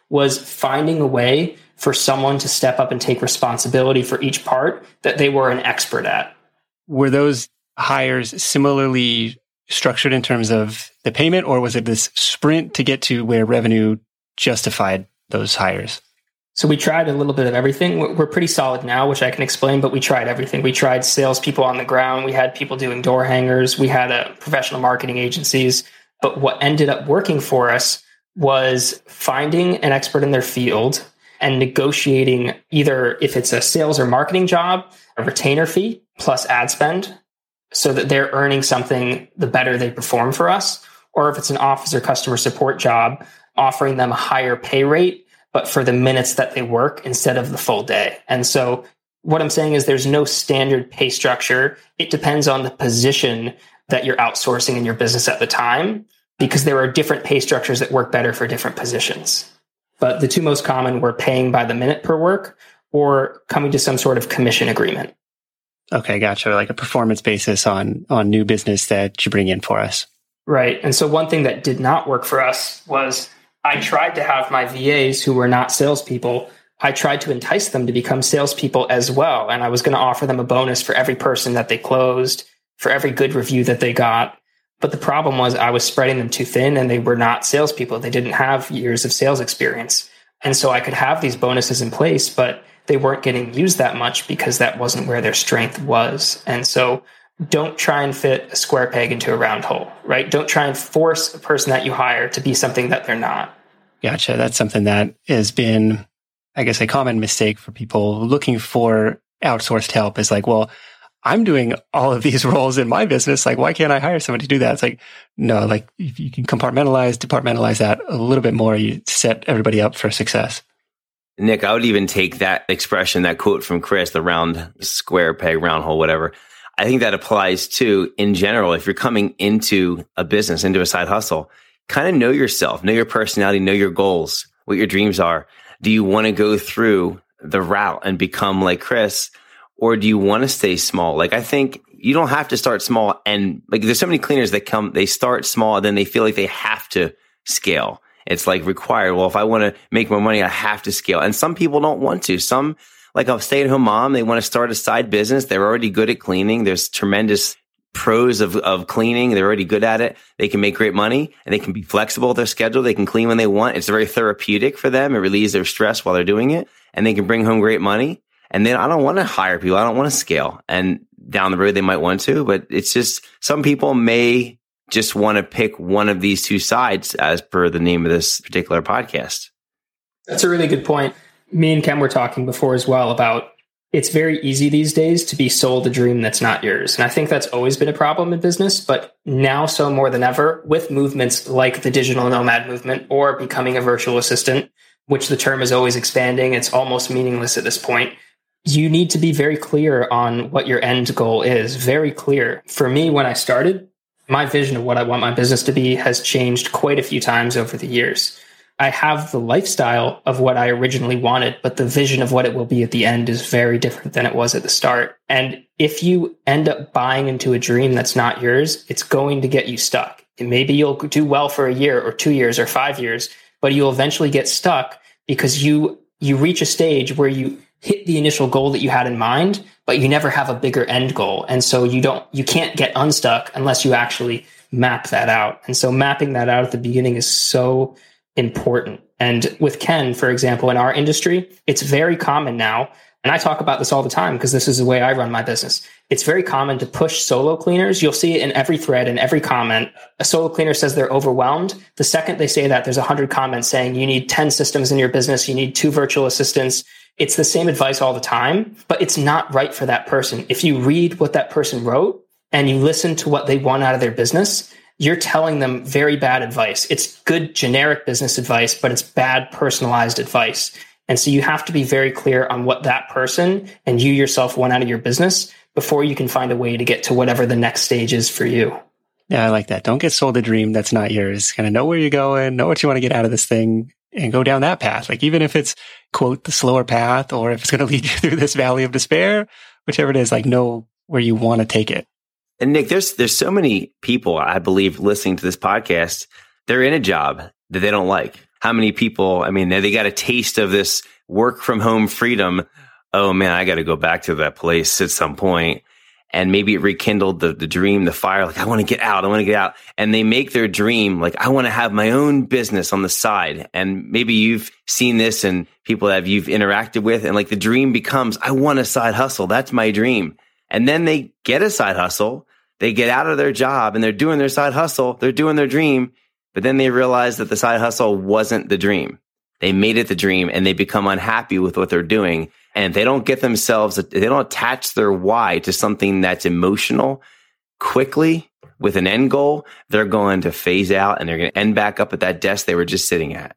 was finding a way for someone to step up and take responsibility for each part that they were an expert at. Were those hires similarly structured in terms of the payment, or was it this sprint to get to where revenue justified those hires? So we tried a little bit of everything. We're pretty solid now, which I can explain, but we tried everything. We tried salespeople on the ground. We had people doing door hangers. We had a professional marketing agencies. But what ended up working for us was finding an expert in their field and negotiating either, if it's a sales or marketing job, a retainer fee plus ad spend so that they're earning something the better they perform for us. Or if it's an office or customer support job, offering them a higher pay rate, but for the minutes that they work instead of the full day. And so what I'm saying is there's no standard pay structure. It depends on the position that you're outsourcing in your business at the time, because there are different pay structures that work better for different positions. But the two most common were paying by the minute per work or coming to some sort of commission agreement. Okay, gotcha. Like a performance basis on on new business that you bring in for us. Right. And so one thing that did not work for us was I tried to have my V As who were not salespeople, I tried to entice them to become salespeople as well. And I was going to offer them a bonus for every person that they closed, for every good review that they got. But the problem was I was spreading them too thin and they were not salespeople. They didn't have years of sales experience. And so I could have these bonuses in place, but they weren't getting used that much because that wasn't where their strength was. And so don't try and fit a square peg into a round hole, right? Don't try and force a person that you hire to be something that they're not. Gotcha. That's something that has been, I guess, a common mistake for people looking for outsourced help is like, well, I'm doing all of these roles in my business. Like, why can't I hire somebody to do that? It's like, no, like if you can compartmentalize, departmentalize that a little bit more, you set everybody up for success. Nick, I would even take that expression, that quote from Chris, the round square peg, round hole, whatever. I think that applies to, in general, if you're coming into a business, into a side hustle, kind of know yourself, know your personality, know your goals, what your dreams are. Do you want to go through the route and become like Chris? Or do you want to stay small? Like, I think you don't have to start small. And like, there's so many cleaners that come, they start small, and then they feel like they have to scale. It's like required. Well, if I want to make more money, I have to scale. And some people don't want to. Some, like a stay-at-home mom, they want to start a side business. They're already good at cleaning. There's tremendous pros of, of cleaning. They're already good at it. They can make great money and they can be flexible with their schedule. They can clean when they want. It's very therapeutic for them. It relieves their stress while they're doing it, and they can bring home great money. And then I don't want to hire people. I don't want to scale. And down the road, they might want to, but it's just some people may just want to pick one of these two sides as per the name of this particular podcast. That's a really good point. Me and Ken were talking before as well about it's very easy these days to be sold a dream that's not yours. And I think that's always been a problem in business, but now so more than ever with movements like the digital nomad movement or becoming a virtual assistant, which the term is always expanding. It's almost meaningless at this point. You need to be very clear on what your end goal is. Very clear. For me, when I started, my vision of what I want my business to be has changed quite a few times over the years. I have the lifestyle of what I originally wanted, but the vision of what it will be at the end is very different than it was at the start. And if you end up buying into a dream that's not yours, it's going to get you stuck. And maybe you'll do well for a year or two years or five years, but you'll eventually get stuck because you you reach a stage where you hit the initial goal that you had in mind, but you never have a bigger end goal. And so you don't, you can't get unstuck unless you actually map that out. And so mapping that out at the beginning is so important. And with Ken, for example, in our industry, it's very common now. And I talk about this all the time because this is the way I run my business. It's very common to push solo cleaners. You'll see it in every thread, in every comment. A solo cleaner says they're overwhelmed. The second they say that, there's one hundred comments saying you need ten systems in your business. You need two virtual assistants. It's the same advice all the time, but it's not right for that person. If you read what that person wrote and you listen to what they want out of their business, you're telling them very bad advice. It's good generic business advice, but it's bad personalized advice. And so you have to be very clear on what that person and you yourself want out of your business before you can find a way to get to whatever the next stage is for you. Yeah, I like that. Don't get sold a dream that's not yours. Kind of know where you're going, know what you want to get out of this thing, and go down that path. Like even if it's, quote, the slower path, or if it's going to lead you through this valley of despair, whichever it is, like know where you want to take it. And Nick, there's there's so many people, I believe, listening to this podcast, they're in a job that they don't like. how many people, I mean, they got a taste of this work from home freedom. Oh man, I got to go back to that place at some point. And maybe it rekindled the, the dream, the fire. Like, I want to get out. I want to get out. And they make their dream like, I want to have my own business on the side. And maybe you've seen this and people that you've interacted with. And like the dream becomes, I want a side hustle. That's my dream. And then they get a side hustle. They get out of their job and they're doing their side hustle. They're doing their dream. But then they realize that the side hustle wasn't the dream. They made it the dream and they become unhappy with what they're doing. And if they don't get themselves, they don't attach their why to something that's emotional quickly with an end goal, they're going to phase out and they're going to end back up at that desk they were just sitting at.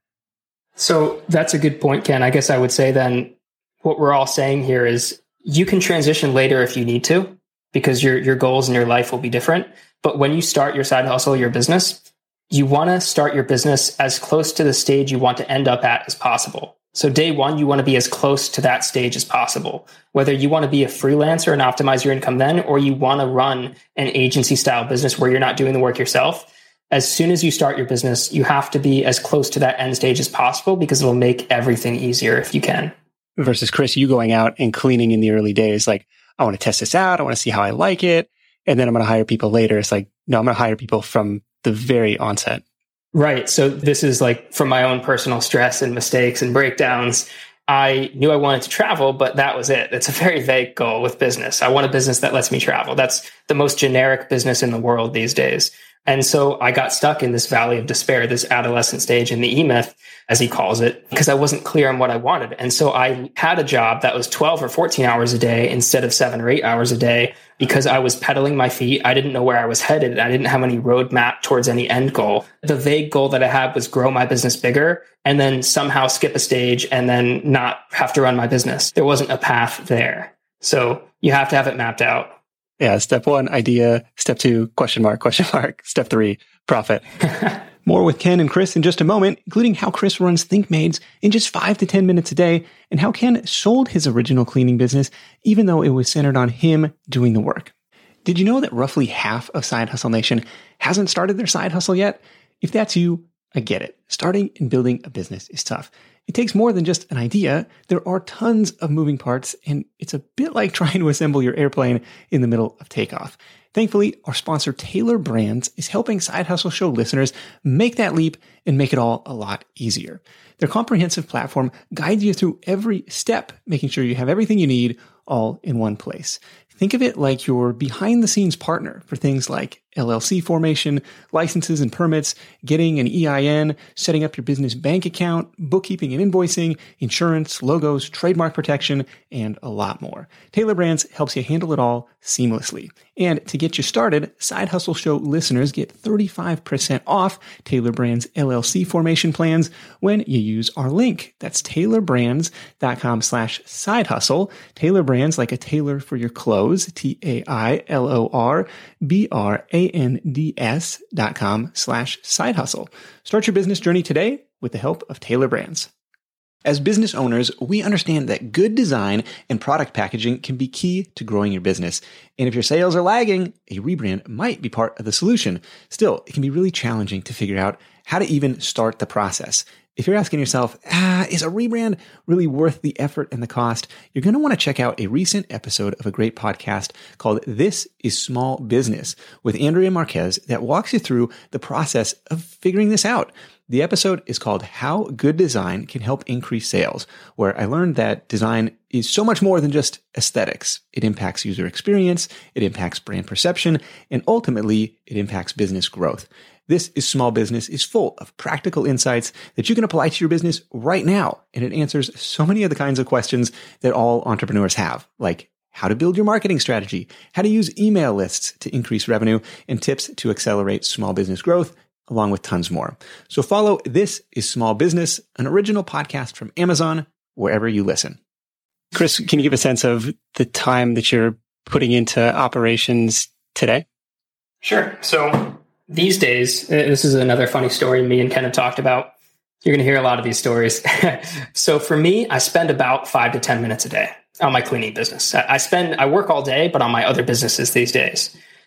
So that's a good point, Ken. I guess I would say then what we're all saying here is you can transition later if you need to, because your, your goals in your life will be different. But when you start your side hustle, your business, you want to start your business as close to the stage you want to end up at as possible. So day one, you want to be as close to that stage as possible. Whether you want to be a freelancer and optimize your income then, or you want to run an agency style business where you're not doing the work yourself, as soon as you start your business, you have to be as close to that end stage as possible because it'll make everything easier if you can. Versus Chris, you going out and cleaning in the early days, like, I want to test this out. I want to see how I like it. And then I'm going to hire people later. It's like, no, I'm going to hire people from the very onset. Right. So this is like from my own personal stress and mistakes and breakdowns. I knew I wanted to travel, but that was it. It's a very vague goal with business. I want a business that lets me travel. That's the most generic business in the world these days. And so I got stuck in this valley of despair, this adolescent stage in the E-Myth, as he calls it, because I wasn't clear on what I wanted. And so I had a job that was twelve or fourteen hours a day instead of seven or eight hours a day because I was pedaling my feet. I didn't know where I was headed. I didn't have any roadmap towards any end goal. The vague goal that I had was grow my business bigger and then somehow skip a stage and then not have to run my business. There wasn't a path there. So you have to have it mapped out. Yeah. Step one, idea. Step two, question mark, question mark. Step three, profit. More with Ken and Chris in just a moment, including how Chris runs ThinkMaids in just five to ten minutes a day and how Ken sold his original cleaning business, even though it was centered on him doing the work. Did you know that roughly half of Side Hustle Nation hasn't started their side hustle yet? If that's you, I get it. Starting and building a business is tough. It takes more than just an idea. There are tons of moving parts, and it's a bit like trying to assemble your airplane in the middle of takeoff. Thankfully, our sponsor, Tailor Brands, is helping Side Hustle Show listeners make that leap and make it all a lot easier. Their comprehensive platform guides you through every step, making sure you have everything you need all in one place. Think of it like your behind-the-scenes partner for things like L L C formation, licenses and permits, getting an E I N, setting up your business bank account, bookkeeping and invoicing, insurance, logos, trademark protection, and a lot more. Tailor Brands helps you handle it all seamlessly. And to get you started, Side Hustle Show listeners get thirty-five percent off Tailor Brands L L C formation plans when you use our link. That's tailorbrands.com slash side hustle. Tailor Brands, like a tailor for your clothes, T A I L O R B R A N D S dot com slash side hustle. Start your business journey today with the help of Tailor Brands. As business owners, we understand that good design and product packaging can be key to growing your business. And if your sales are lagging, a rebrand might be part of the solution. Still, it can be really challenging to figure out how to even start the process. If you're asking yourself, ah, is a rebrand really worth the effort and the cost? You're going to want to check out a recent episode of a great podcast called This is Small Business with Andrea Marquez that walks you through the process of figuring this out. The episode is called How Good Design Can Help Increase Sales, where I learned that design is so much more than just aesthetics. It impacts user experience, it impacts brand perception, and ultimately, it impacts business growth. This is Small Business is full of practical insights that you can apply to your business right now, and it answers so many of the kinds of questions that all entrepreneurs have, like how to build your marketing strategy, how to use email lists to increase revenue, and tips to accelerate small business growth, along with tons more. So follow This is Small Business, an original podcast from Amazon, wherever you listen. Chris, can you give a sense of the time that you're putting into operations today? Sure. So these days, this is another funny story me and Ken have talked about. You're going to hear a lot of these stories. So for me, I spend about five to ten minutes a day on my cleaning business. I spend, I work all day, but on my other businesses these days.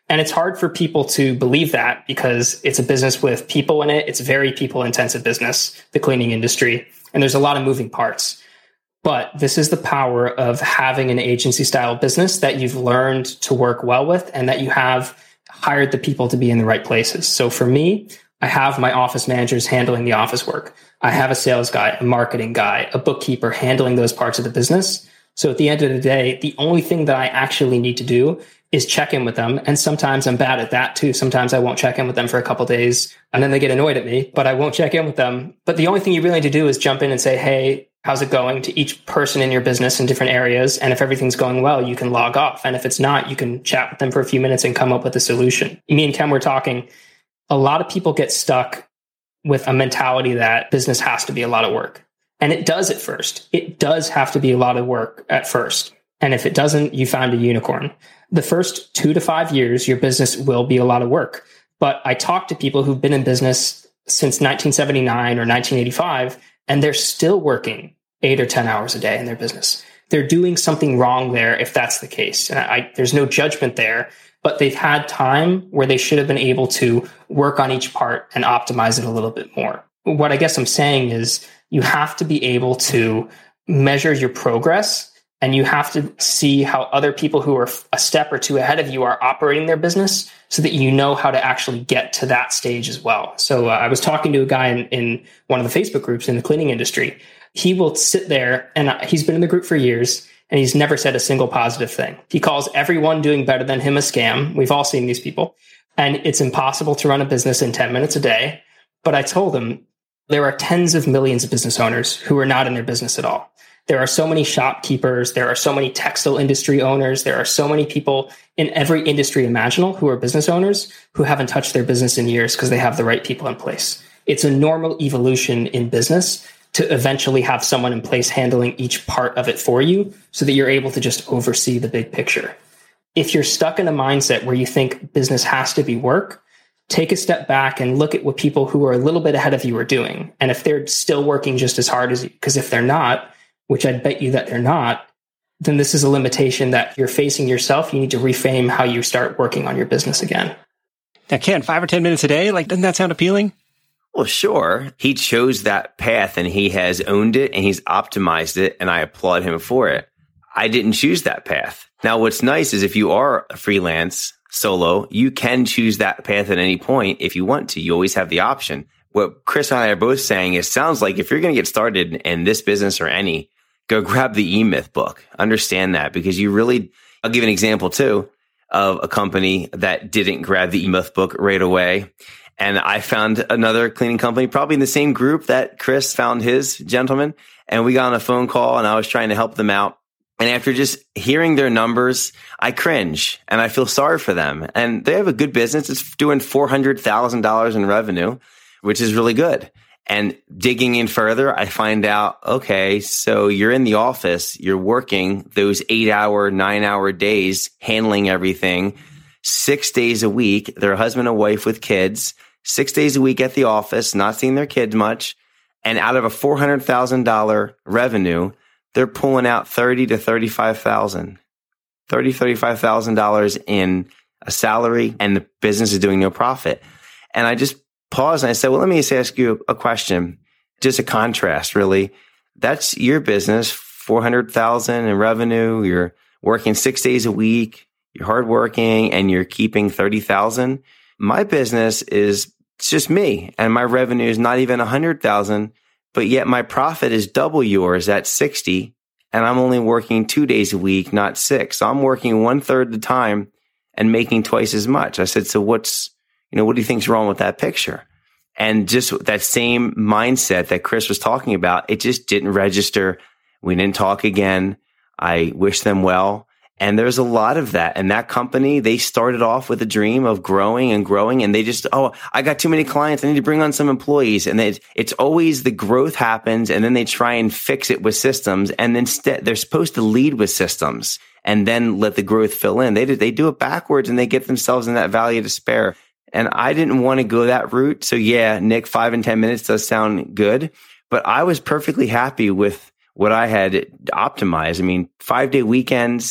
And it's hard for people to believe that because it's a business with people in it. It's a very people intensive business, the cleaning industry. And there's a lot of moving parts. But this is the power of having an agency style business that you've learned to work well with and that you have hired the people to be in the right places. So for me, I have my office managers handling the office work. I have a sales guy, a marketing guy, a bookkeeper handling those parts of the business. So at the end of the day, the only thing that I actually need to do is check in with them. And sometimes I'm bad at that too. Sometimes I won't check in with them for a couple of days and then they get annoyed at me, but I won't check in with them. But the only thing you really need to do is jump in and say, hey, how's it going to each person in your business in different areas? And if everything's going well, you can log off. And if it's not, you can chat with them for a few minutes and come up with a solution. Me and Ken were talking. A lot of people get stuck with a mentality that business has to be a lot of work. And it does at first. It does have to be a lot of work at first. And if it doesn't, you found a unicorn. The first two to five years, your business will be a lot of work. But I talk to people who've been in business since nineteen seventy-nine or nineteen eighty-five, and they're still working eight or ten hours a day in their business. They're doing something wrong there if that's the case. And I, there's no judgment there, but they've had time where they should have been able to work on each part and optimize it a little bit more. What I guess I'm saying is you have to be able to measure your progress. And you have to see how other people who are a step or two ahead of you are operating their business so that you know how to actually get to that stage as well. So uh, I was talking to a guy in, in one of the Facebook groups in the cleaning industry. He will sit there and he's been in the group for years and he's never said a single positive thing. He calls everyone doing better than him a scam. We've all seen these people. And it's impossible to run a business in ten minutes a day. But I told him there are tens of millions of business owners who are not in their business at all. There are so many shopkeepers. There are so many textile industry owners. There are so many people in every industry imaginable who are business owners who haven't touched their business in years because they have the right people in place. It's a normal evolution in business to eventually have someone in place handling each part of it for you so that you're able to just oversee the big picture. If you're stuck in a mindset where you think business has to be work, take a step back and look at what people who are a little bit ahead of you are doing. And if they're still working just as hard as you, because if they're not, which I'd bet you that they're not, then this is a limitation that you're facing yourself. You need to reframe how you start working on your business again. Now, Ken, five or ten minutes a day, like, doesn't that sound appealing? Well, sure. He chose that path and he has owned it and he's optimized it, and I applaud him for it. I didn't choose that path. Now, what's nice is if you are a freelance solo, you can choose that path at any point if you want to. You always have the option. What Chris and I are both saying is, sounds like if you're going to get started in this business or any, go grab the E-Myth book. Understand that, because you really, I'll give an example too of a company that didn't grab the E-Myth book right away. And I found another cleaning company, probably in the same group that Chris found his gentleman. And we got on a phone call and I was trying to help them out. And after just hearing their numbers, I cringe and I feel sorry for them. And they have a good business. It's doing four hundred thousand dollars in revenue, which is really good. And digging in further, I find out, okay, so you're in the office, you're working those eight hour, nine hour days, handling everything, six days a week. They're a husband and wife with kids, six days a week at the office, not seeing their kids much. And out of a four hundred thousand dollars revenue, they're pulling out thirty to thirty-five thousand, thirty, thirty-five thousand dollars in a salary, and the business is doing no profit. And I just paused and I said, well, let me just ask you a question. Just a contrast, really. That's your business, four hundred thousand in revenue. You're working six days a week. You're hardworking and you're keeping thirty thousand. My business is it's just me, and my revenue is not even a hundred thousand, but yet my profit is double yours at sixty. And I'm only working two days a week, not six. So I'm working one third the time and making twice as much. I said, so what's, you know, what do you think's wrong with that picture? And just that same mindset that Chris was talking about, it just didn't register. We didn't talk again. I wish them well. And there's a lot of that. And that company, they started off with a dream of growing and growing. And they just, oh, I got too many clients. I need to bring on some employees. And it's, it's always the growth happens. And then they try and fix it with systems. And then st- they're supposed to lead with systems and then let the growth fill in. They, they do it backwards and they get themselves in that valley of despair. And I didn't want to go that route. So yeah, Nick, five and ten minutes does sound good, but I was perfectly happy with what I had optimized. I mean, five day weekends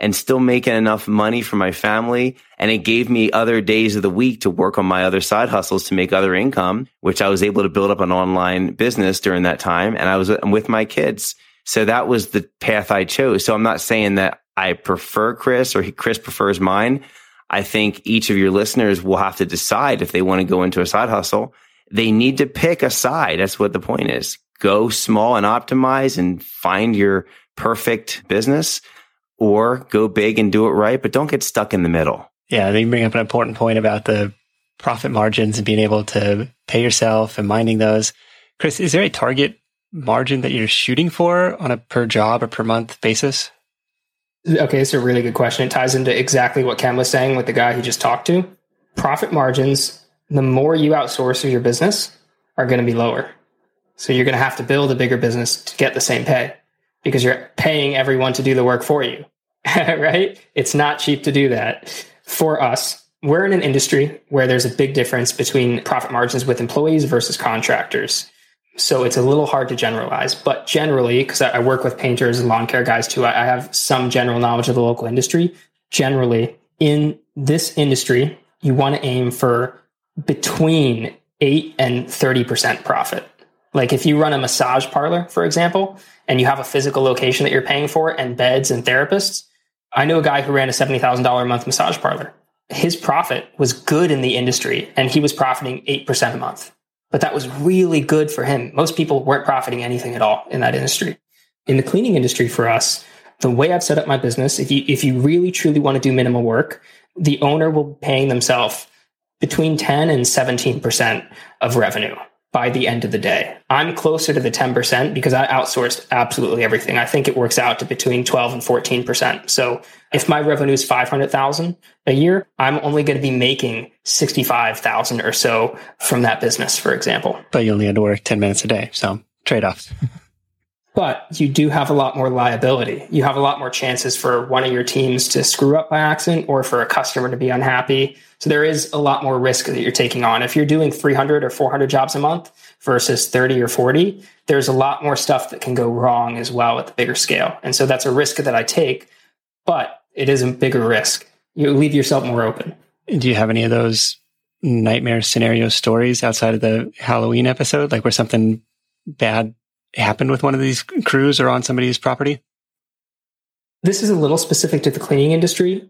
and still making enough money for my family. And it gave me other days of the week to work on my other side hustles to make other income, which I was able to build up an online business during that time. And I was with my kids. So that was the path I chose. So I'm not saying that I prefer Chris or Chris prefers mine. I think each of your listeners will have to decide if they want to go into a side hustle. They need to pick a side. That's what the point is. Go small and optimize and find your perfect business, or go big and do it right, but don't get stuck in the middle. Yeah, I think you bring up an important point about the profit margins and being able to pay yourself and minding those. Chris, is there a target margin that you're shooting for on a per job or per month basis? Okay, it's a really good question. It ties into exactly what Ken was saying with the guy he just talked to. Profit margins, the more you outsource your business, are going to be lower. So you're going to have to build a bigger business to get the same pay because you're paying everyone to do the work for you, right? It's not cheap to do that. For us, we're in an industry where there's a big difference between profit margins with employees versus contractors. So it's a little hard to generalize, but generally, because I work with painters and lawn care guys too, I have some general knowledge of the local industry. Generally, in this industry, you want to aim for between eight and thirty percent profit. Like if you run a massage parlor, for example, and you have a physical location that you're paying for and beds and therapists. I know a guy who ran a seventy thousand dollars a month massage parlor. His profit was good in the industry and he was profiting eight percent a month. But that was really good for him. Most people weren't profiting anything at all in that industry. In the cleaning industry for us, the way I've set up my business, if you if you really truly want to do minimal work, the owner will be paying themselves between ten and seventeen percent of revenue by the end of the day. I'm closer to the ten percent because I outsourced absolutely everything. I think it works out to between twelve and fourteen percent. So if my revenue is five hundred thousand a year, I'm only going to be making sixty-five thousand or so from that business, for example. But you only had to work ten minutes a day. So trade-offs. But you do have a lot more liability. You have a lot more chances for one of your teams to screw up by accident or for a customer to be unhappy. So there is a lot more risk that you're taking on. If you're doing three hundred or four hundred jobs a month versus thirty or forty, there's a lot more stuff that can go wrong as well at the bigger scale. And so that's a risk that I take, but it is a bigger risk. You leave yourself more open. Do you have any of those nightmare scenario stories outside of the Halloween episode, like where something bad happened with one of these crews or on somebody's property? This is a little specific to the cleaning industry.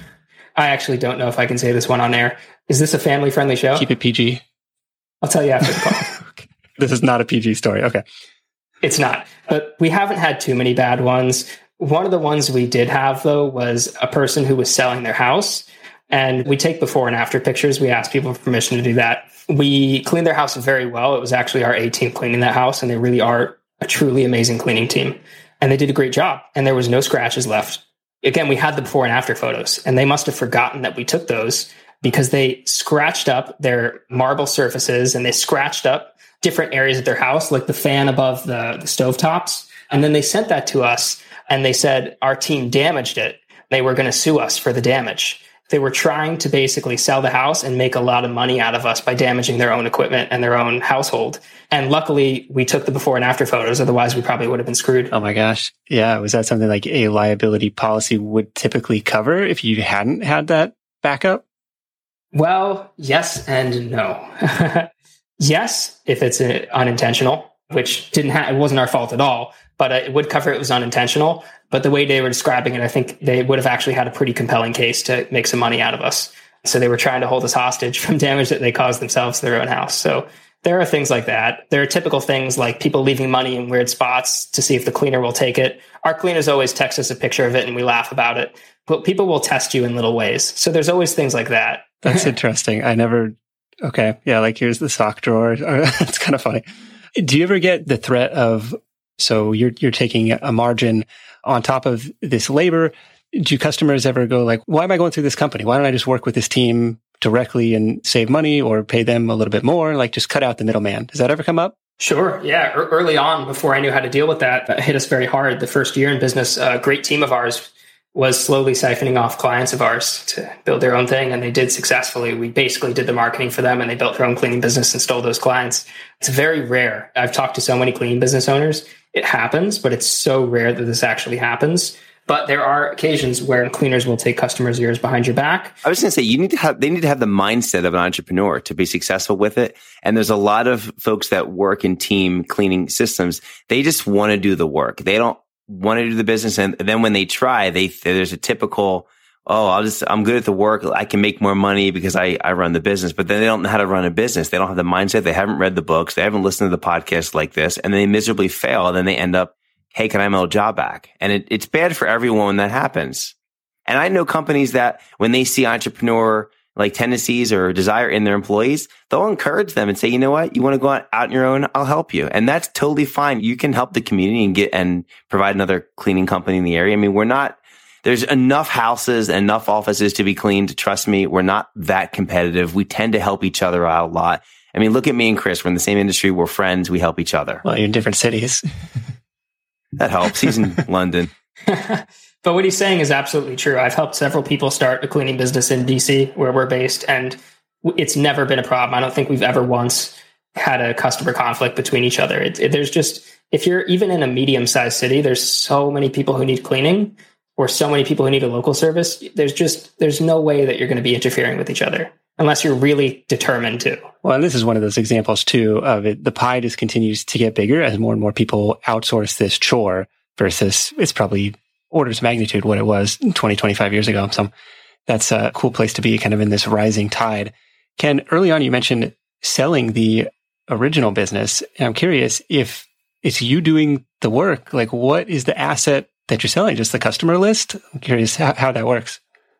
I actually don't know if I can say this one on air. Is this a family-friendly show? Keep it P G. I'll tell you after the call. Okay. This is not a P G story. Okay. It's not. But we haven't had too many bad ones. One of the ones we did have, though, was a person who was selling their house. And we take before and after pictures. We ask people for permission to do that. We cleaned their house very well. It was actually our A team cleaning that house, and they really are a truly amazing cleaning team. And they did a great job, and there was no scratches left. Again, we had the before and after photos, and they must have forgotten that we took those because they scratched up their marble surfaces and they scratched up different areas of their house, like the fan above the, the stovetops. And then they sent that to us, and they said our team damaged it. They were going to sue us for the damage. They were trying to basically sell the house and make a lot of money out of us by damaging their own equipment and their own household. And luckily, we took the before and after photos. Otherwise, we probably would have been screwed. Oh my gosh. Yeah. Was that something like a liability policy would typically cover if you hadn't had that backup? Well, yes and no. Yes, if it's uh, unintentional, which didn't ha- it wasn't our fault at all, but it would cover it was unintentional. But the way they were describing it, I think they would have actually had a pretty compelling case to make some money out of us. So they were trying to hold us hostage from damage that they caused themselves to their own house. So there are things like that. There are typical things like people leaving money in weird spots to see if the cleaner will take it. Our cleaners always text us a picture of it and we laugh about it. But people will test you in little ways. So there's always things like that. That's interesting. I never... Okay. Yeah. Like here's the sock drawer. It's kind of funny. Do you ever get the threat of, so you're, you're taking a margin on top of this labor? Do customers ever go like, why am I going through this company? Why don't I just work with this team directly and save money or pay them a little bit more? Like just cut out the middleman. Does that ever come up? Sure. Yeah. E- early on, before I knew how to deal with that, that hit us very hard. The first year in business, a great team of ours was slowly siphoning off clients of ours to build their own thing. And they did successfully. We basically did the marketing for them and they built their own cleaning business and stole those clients. It's very rare. I've talked to so many cleaning business owners. It happens, but it's so rare that this actually happens. But there are occasions where cleaners will take customers' ears behind your back. I was going to say, you need to have, they need to have the mindset of an entrepreneur to be successful with it. And there's a lot of folks that work in team cleaning systems. They just want to do the work. They don't want to do the business. And then when they try, they, there's a typical, oh, I'll just, I'm good at the work. I can make more money because I, I run the business, but then they don't know how to run a business. They don't have the mindset. They haven't read the books. They haven't listened to the podcast like this, and they miserably fail. And then they end up, hey, can I have my old job back? And it, it's bad for everyone when that happens. And I know companies that when they see entrepreneur like tendencies or desire in their employees, they'll encourage them and say, you know what, you want to go out, out on your own? I'll help you. And that's totally fine. You can help the community and get and provide another cleaning company in the area. I mean, we're not, there's enough houses, enough offices to be cleaned. Trust me, we're not that competitive. We tend to help each other out a lot. I mean, look at me and Chris. We're in the same industry. We're friends. We help each other. Well, you're in different cities. That helps. He's in London. But what he's saying is absolutely true. I've helped several people start a cleaning business in D C, where we're based, and it's never been a problem. I don't think we've ever once had a customer conflict between each other. It, it, there's just, if you're even in a medium-sized city, there's so many people who need cleaning, or so many people who need a local service. There's just, there's no way that you're going to be interfering with each other unless you're really determined to. Well, and this is one of those examples too of it. The pie just continues to get bigger as more and more people outsource this chore versus it's probably orders of magnitude what it was twenty, twenty-five years ago. So that's a cool place to be, kind of in this rising tide. Ken, early on, you mentioned selling the original business. And I'm curious if it's you doing the work, like what is the asset that you're selling? Just the customer list? I'm curious how, how that works.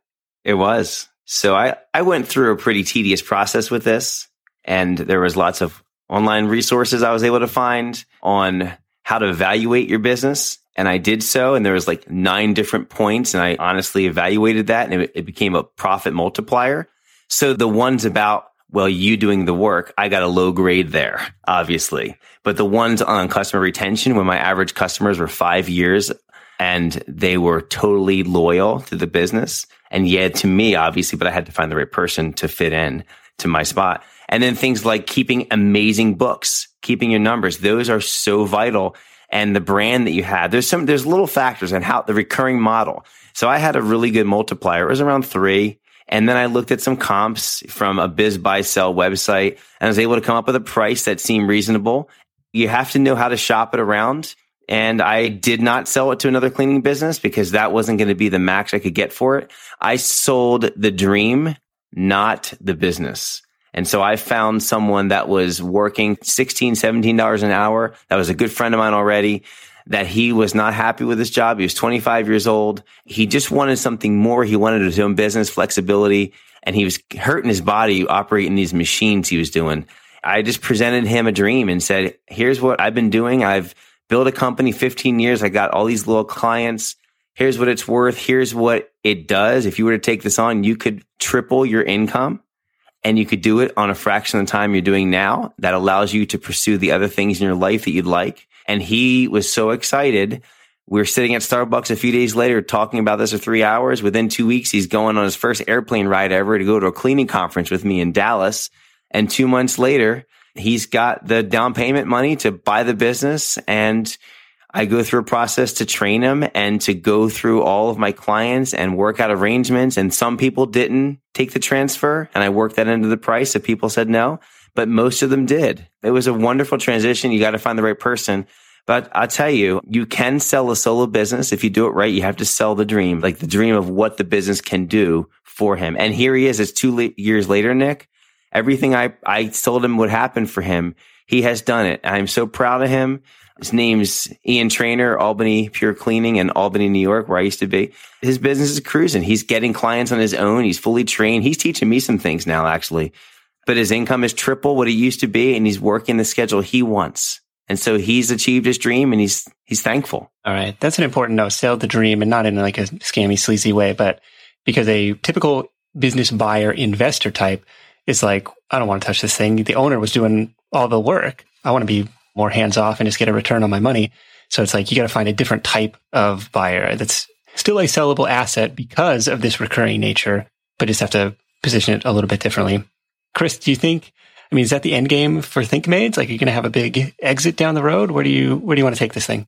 It was. So I, I went through a pretty tedious process with this, and there was lots of online resources I was able to find on how to evaluate your business. And I did so, and there was like nine different points, and I honestly evaluated that, and it, it became a profit multiplier. So the ones about, well, you doing the work, I got a low grade there, obviously. But the ones on customer retention, when my average customers were five years and they were totally loyal to the business, and yeah, to me, obviously, but I had to find the right person to fit in to my spot. And then things like keeping amazing books, keeping your numbers, those are so vital. And the brand that you had, there's some, there's little factors and how the recurring model. So I had a really good multiplier. It was around three. And then I looked at some comps from a biz buy sell website, and I was able to come up with a price that seemed reasonable. You have to know how to shop it around. And I did not sell it to another cleaning business because that wasn't going to be the max I could get for it. I sold the dream, not the business. And so I found someone that was working sixteen dollars, seventeen dollars an hour. That was a good friend of mine already, that he was not happy with his job. He was twenty-five years old. He just wanted something more. He wanted his own business, flexibility, and he was hurting his body operating these machines he was doing. I just presented him a dream and said, here's what I've been doing. I've built a company fifteen years. I got all these little clients. Here's what it's worth. Here's what it does. If you were to take this on, you could triple your income. And you could do it on a fraction of the time you're doing now. That allows you to pursue the other things in your life that you'd like. And he was so excited. We were sitting at Starbucks a few days later talking about this for three hours. Within two weeks, he's going on his first airplane ride ever to go to a cleaning conference with me in Dallas. And two months later, he's got the down payment money to buy the business. And I go through a process to train him and to go through all of my clients and work out arrangements. And some people didn't take the transfer, and I worked that into the price if people said no, but most of them did. It was a wonderful transition. You got to find the right person. But I'll tell you, you can sell a solo business. If you do it right, you have to sell the dream, like the dream of what the business can do for him. And here he is. It's two le- years later, Nick. Everything I, I told him would happen for him, he has done it. I'm so proud of him. His name's Ian Trainer, Albany Pure Cleaning in Albany, New York, where I used to be. His business is cruising. He's getting clients on his own. He's fully trained. He's teaching me some things now, actually. But his income is triple what it used to be, and he's working the schedule he wants. And so he's achieved his dream, and he's he's thankful. All right. That's an important note. Sell the dream, and not in like a scammy, sleazy way, but because a typical business buyer investor type is like, I don't want to touch this thing. The owner was doing all the work. I want to be more hands off and just get a return on my money. So it's like, you got to find a different type of buyer that's still a sellable asset because of this recurring nature, but just have to position it a little bit differently. Chris, do you think, I mean, is that the end game for ThinkMaids? Like, you're going to have a big exit down the road? Where do you, where do you want to take this thing?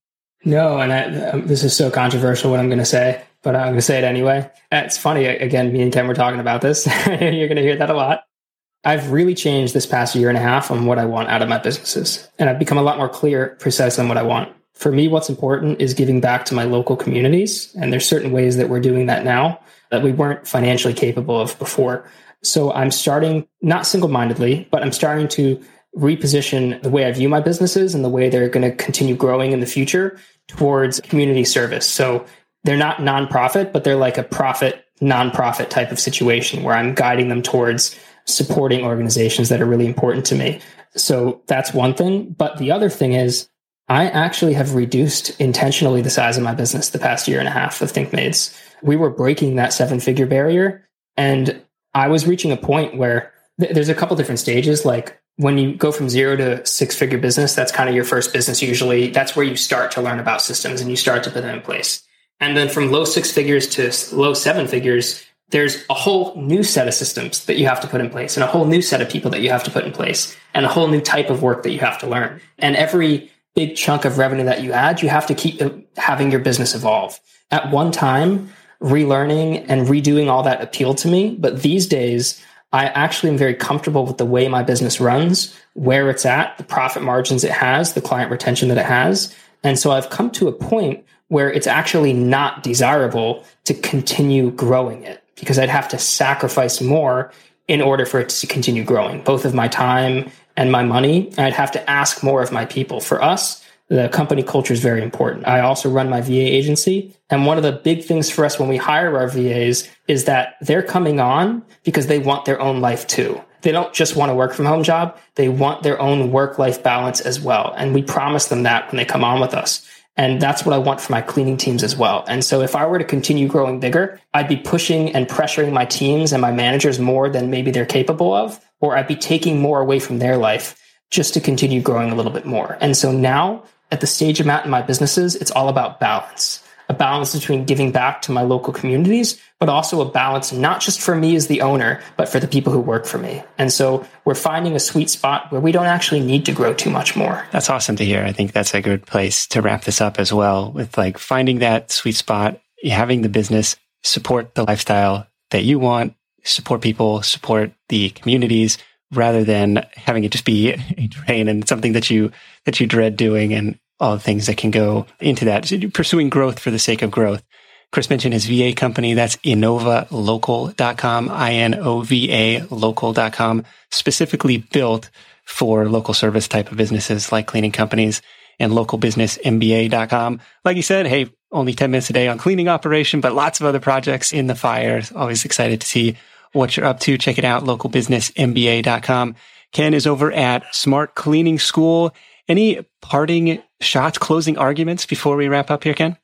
No, and I, um, this is so controversial what I'm going to say, but I'm going to say it anyway. It's funny. Again, me and Ken were talking about this. You're going to hear that a lot. I've really changed this past year and a half on what I want out of my businesses. And I've become a lot more clear, precise on what I want. For me, what's important is giving back to my local communities. And there's certain ways that we're doing that now that we weren't financially capable of before. So I'm starting, not single-mindedly, but I'm starting to reposition the way I view my businesses and the way they're going to continue growing in the future towards community service. So they're not nonprofit, but they're like a profit, nonprofit type of situation where I'm guiding them towards supporting organizations that are really important to me. So that's one thing. But the other thing is I actually have reduced intentionally the size of my business the past year and a half of ThinkMaids. We were breaking that seven figure barrier. And I was reaching a point where th- there's a couple different stages. Like when you go from zero to six figure business, that's kind of your first business. Usually that's where you start to learn about systems and you start to put them in place. And then from low six figures to low seven figures, there's a whole new set of systems that you have to put in place and a whole new set of people that you have to put in place and a whole new type of work that you have to learn. And every big chunk of revenue that you add, you have to keep having your business evolve. At one time, relearning and redoing all that appealed to me. But these days, I actually am very comfortable with the way my business runs, where it's at, the profit margins it has, the client retention that it has. And so I've come to a point where it's actually not desirable to continue growing it because I'd have to sacrifice more in order for it to continue growing, both of my time and my money. And I'd have to ask more of my people. For us, the company culture is very important. I also run my V A agency. And one of the big things for us when we hire our V As is that they're coming on because they want their own life too. They don't just want a work from home job. They want their own work-life balance as well. And we promise them that when they come on with us. And that's what I want for my cleaning teams as well. And so if I were to continue growing bigger, I'd be pushing and pressuring my teams and my managers more than maybe they're capable of, or I'd be taking more away from their life just to continue growing a little bit more. And so now at the stage I'm at in my businesses, it's all about balance, a balance between giving back to my local communities, but also a balance not just for me as the owner, but for the people who work for me. And so we're finding a sweet spot where we don't actually need to grow too much more. That's awesome to hear. I think that's a good place to wrap this up as well, with like finding that sweet spot, having the business support the lifestyle that you want, support people, support the communities, rather than having it just be a drain and something that you that you dread doing and all the things that can go into that. So pursuing growth for the sake of growth. Chris mentioned his V A company. That's innova local dot com, I N O V A local dot com, specifically built for local service type of businesses like cleaning companies, and local business M B A dot com. Like you said, hey, only ten minutes a day on cleaning operation, but lots of other projects in the fire. Always excited to see what you're up to. Check it out, local business M B A dot com. Ken is over at Smart Cleaning School. Any parting shots, closing arguments before we wrap up here, Ken?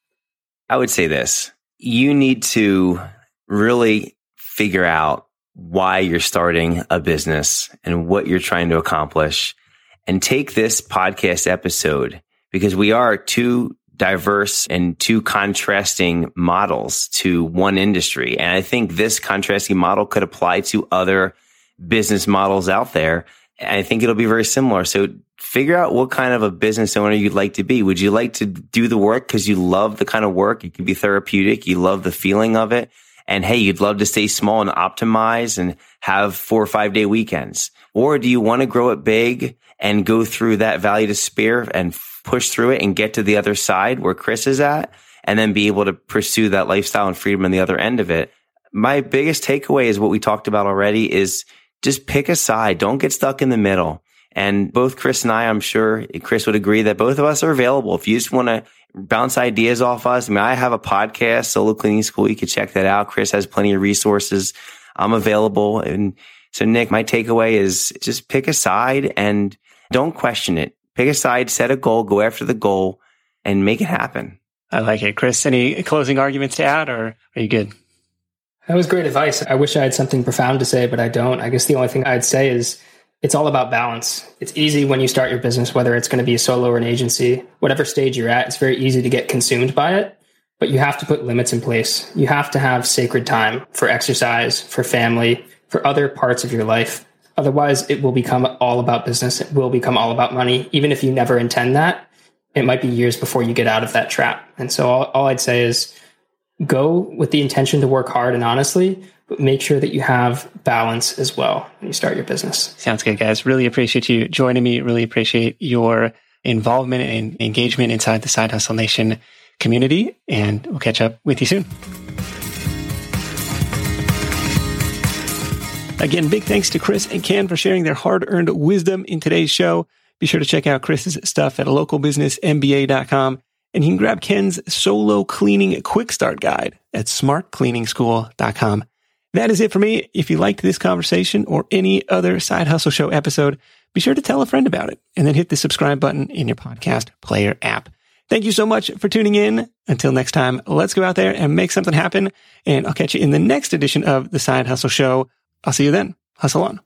I would say this. You need to really figure out why you're starting a business and what you're trying to accomplish, and take this podcast episode, because we are two diverse and two contrasting models to one industry. And I think this contrasting model could apply to other business models out there. And I think it'll be very similar. So figure out what kind of a business owner you'd like to be. Would you like to do the work because you love the kind of work? It could be therapeutic. You love the feeling of it. And hey, you'd love to stay small and optimize and have four or five day weekends. Or do you want to grow it big and go through that valley to spare and push through it and get to the other side where Chris is at, and then be able to pursue that lifestyle and freedom on the other end of it? My biggest takeaway is what we talked about already, is just pick a side. Don't get stuck in the middle. And both Chris and I, I'm sure Chris would agree that both of us are available. If you just want to bounce ideas off us, I mean, I have a podcast, Solo Cleaning School. You can check that out. Chris has plenty of resources. I'm available. And so, Nick, my takeaway is just pick a side and don't question it. Pick a side, set a goal, go after the goal, and make it happen. I like it. Chris, any closing arguments to add, or are you good? That was great advice. I wish I had something profound to say, but I don't. I guess the only thing I'd say is it's all about balance. It's easy when you start your business, whether it's going to be a solo or an agency, whatever stage you're at, it's very easy to get consumed by it, but you have to put limits in place. You have to have sacred time for exercise, for family, for other parts of your life. Otherwise, it will become all about business. It will become all about money, even if you never intend that. it might be years before you get out of that trap. And so all, all I'd say is go with the intention to work hard and honestly, but make sure that you have balance as well when you start your business. Sounds good, guys. Really appreciate you joining me. Really appreciate your involvement and engagement inside the Side Hustle Nation community. And we'll catch up with you soon. Again, big thanks to Chris and Ken for sharing their hard-earned wisdom in today's show. Be sure to check out Chris's stuff at local business m b a dot com. And you can grab Ken's solo cleaning quick start guide at smart cleaning school dot com. That is it for me. If you liked this conversation or any other Side Hustle Show episode, be sure to tell a friend about it and then hit the subscribe button in your podcast player app. Thank you so much for tuning in. Until next time, let's go out there and make something happen. And I'll catch you in the next edition of the Side Hustle Show. I'll see you then. Hustle on.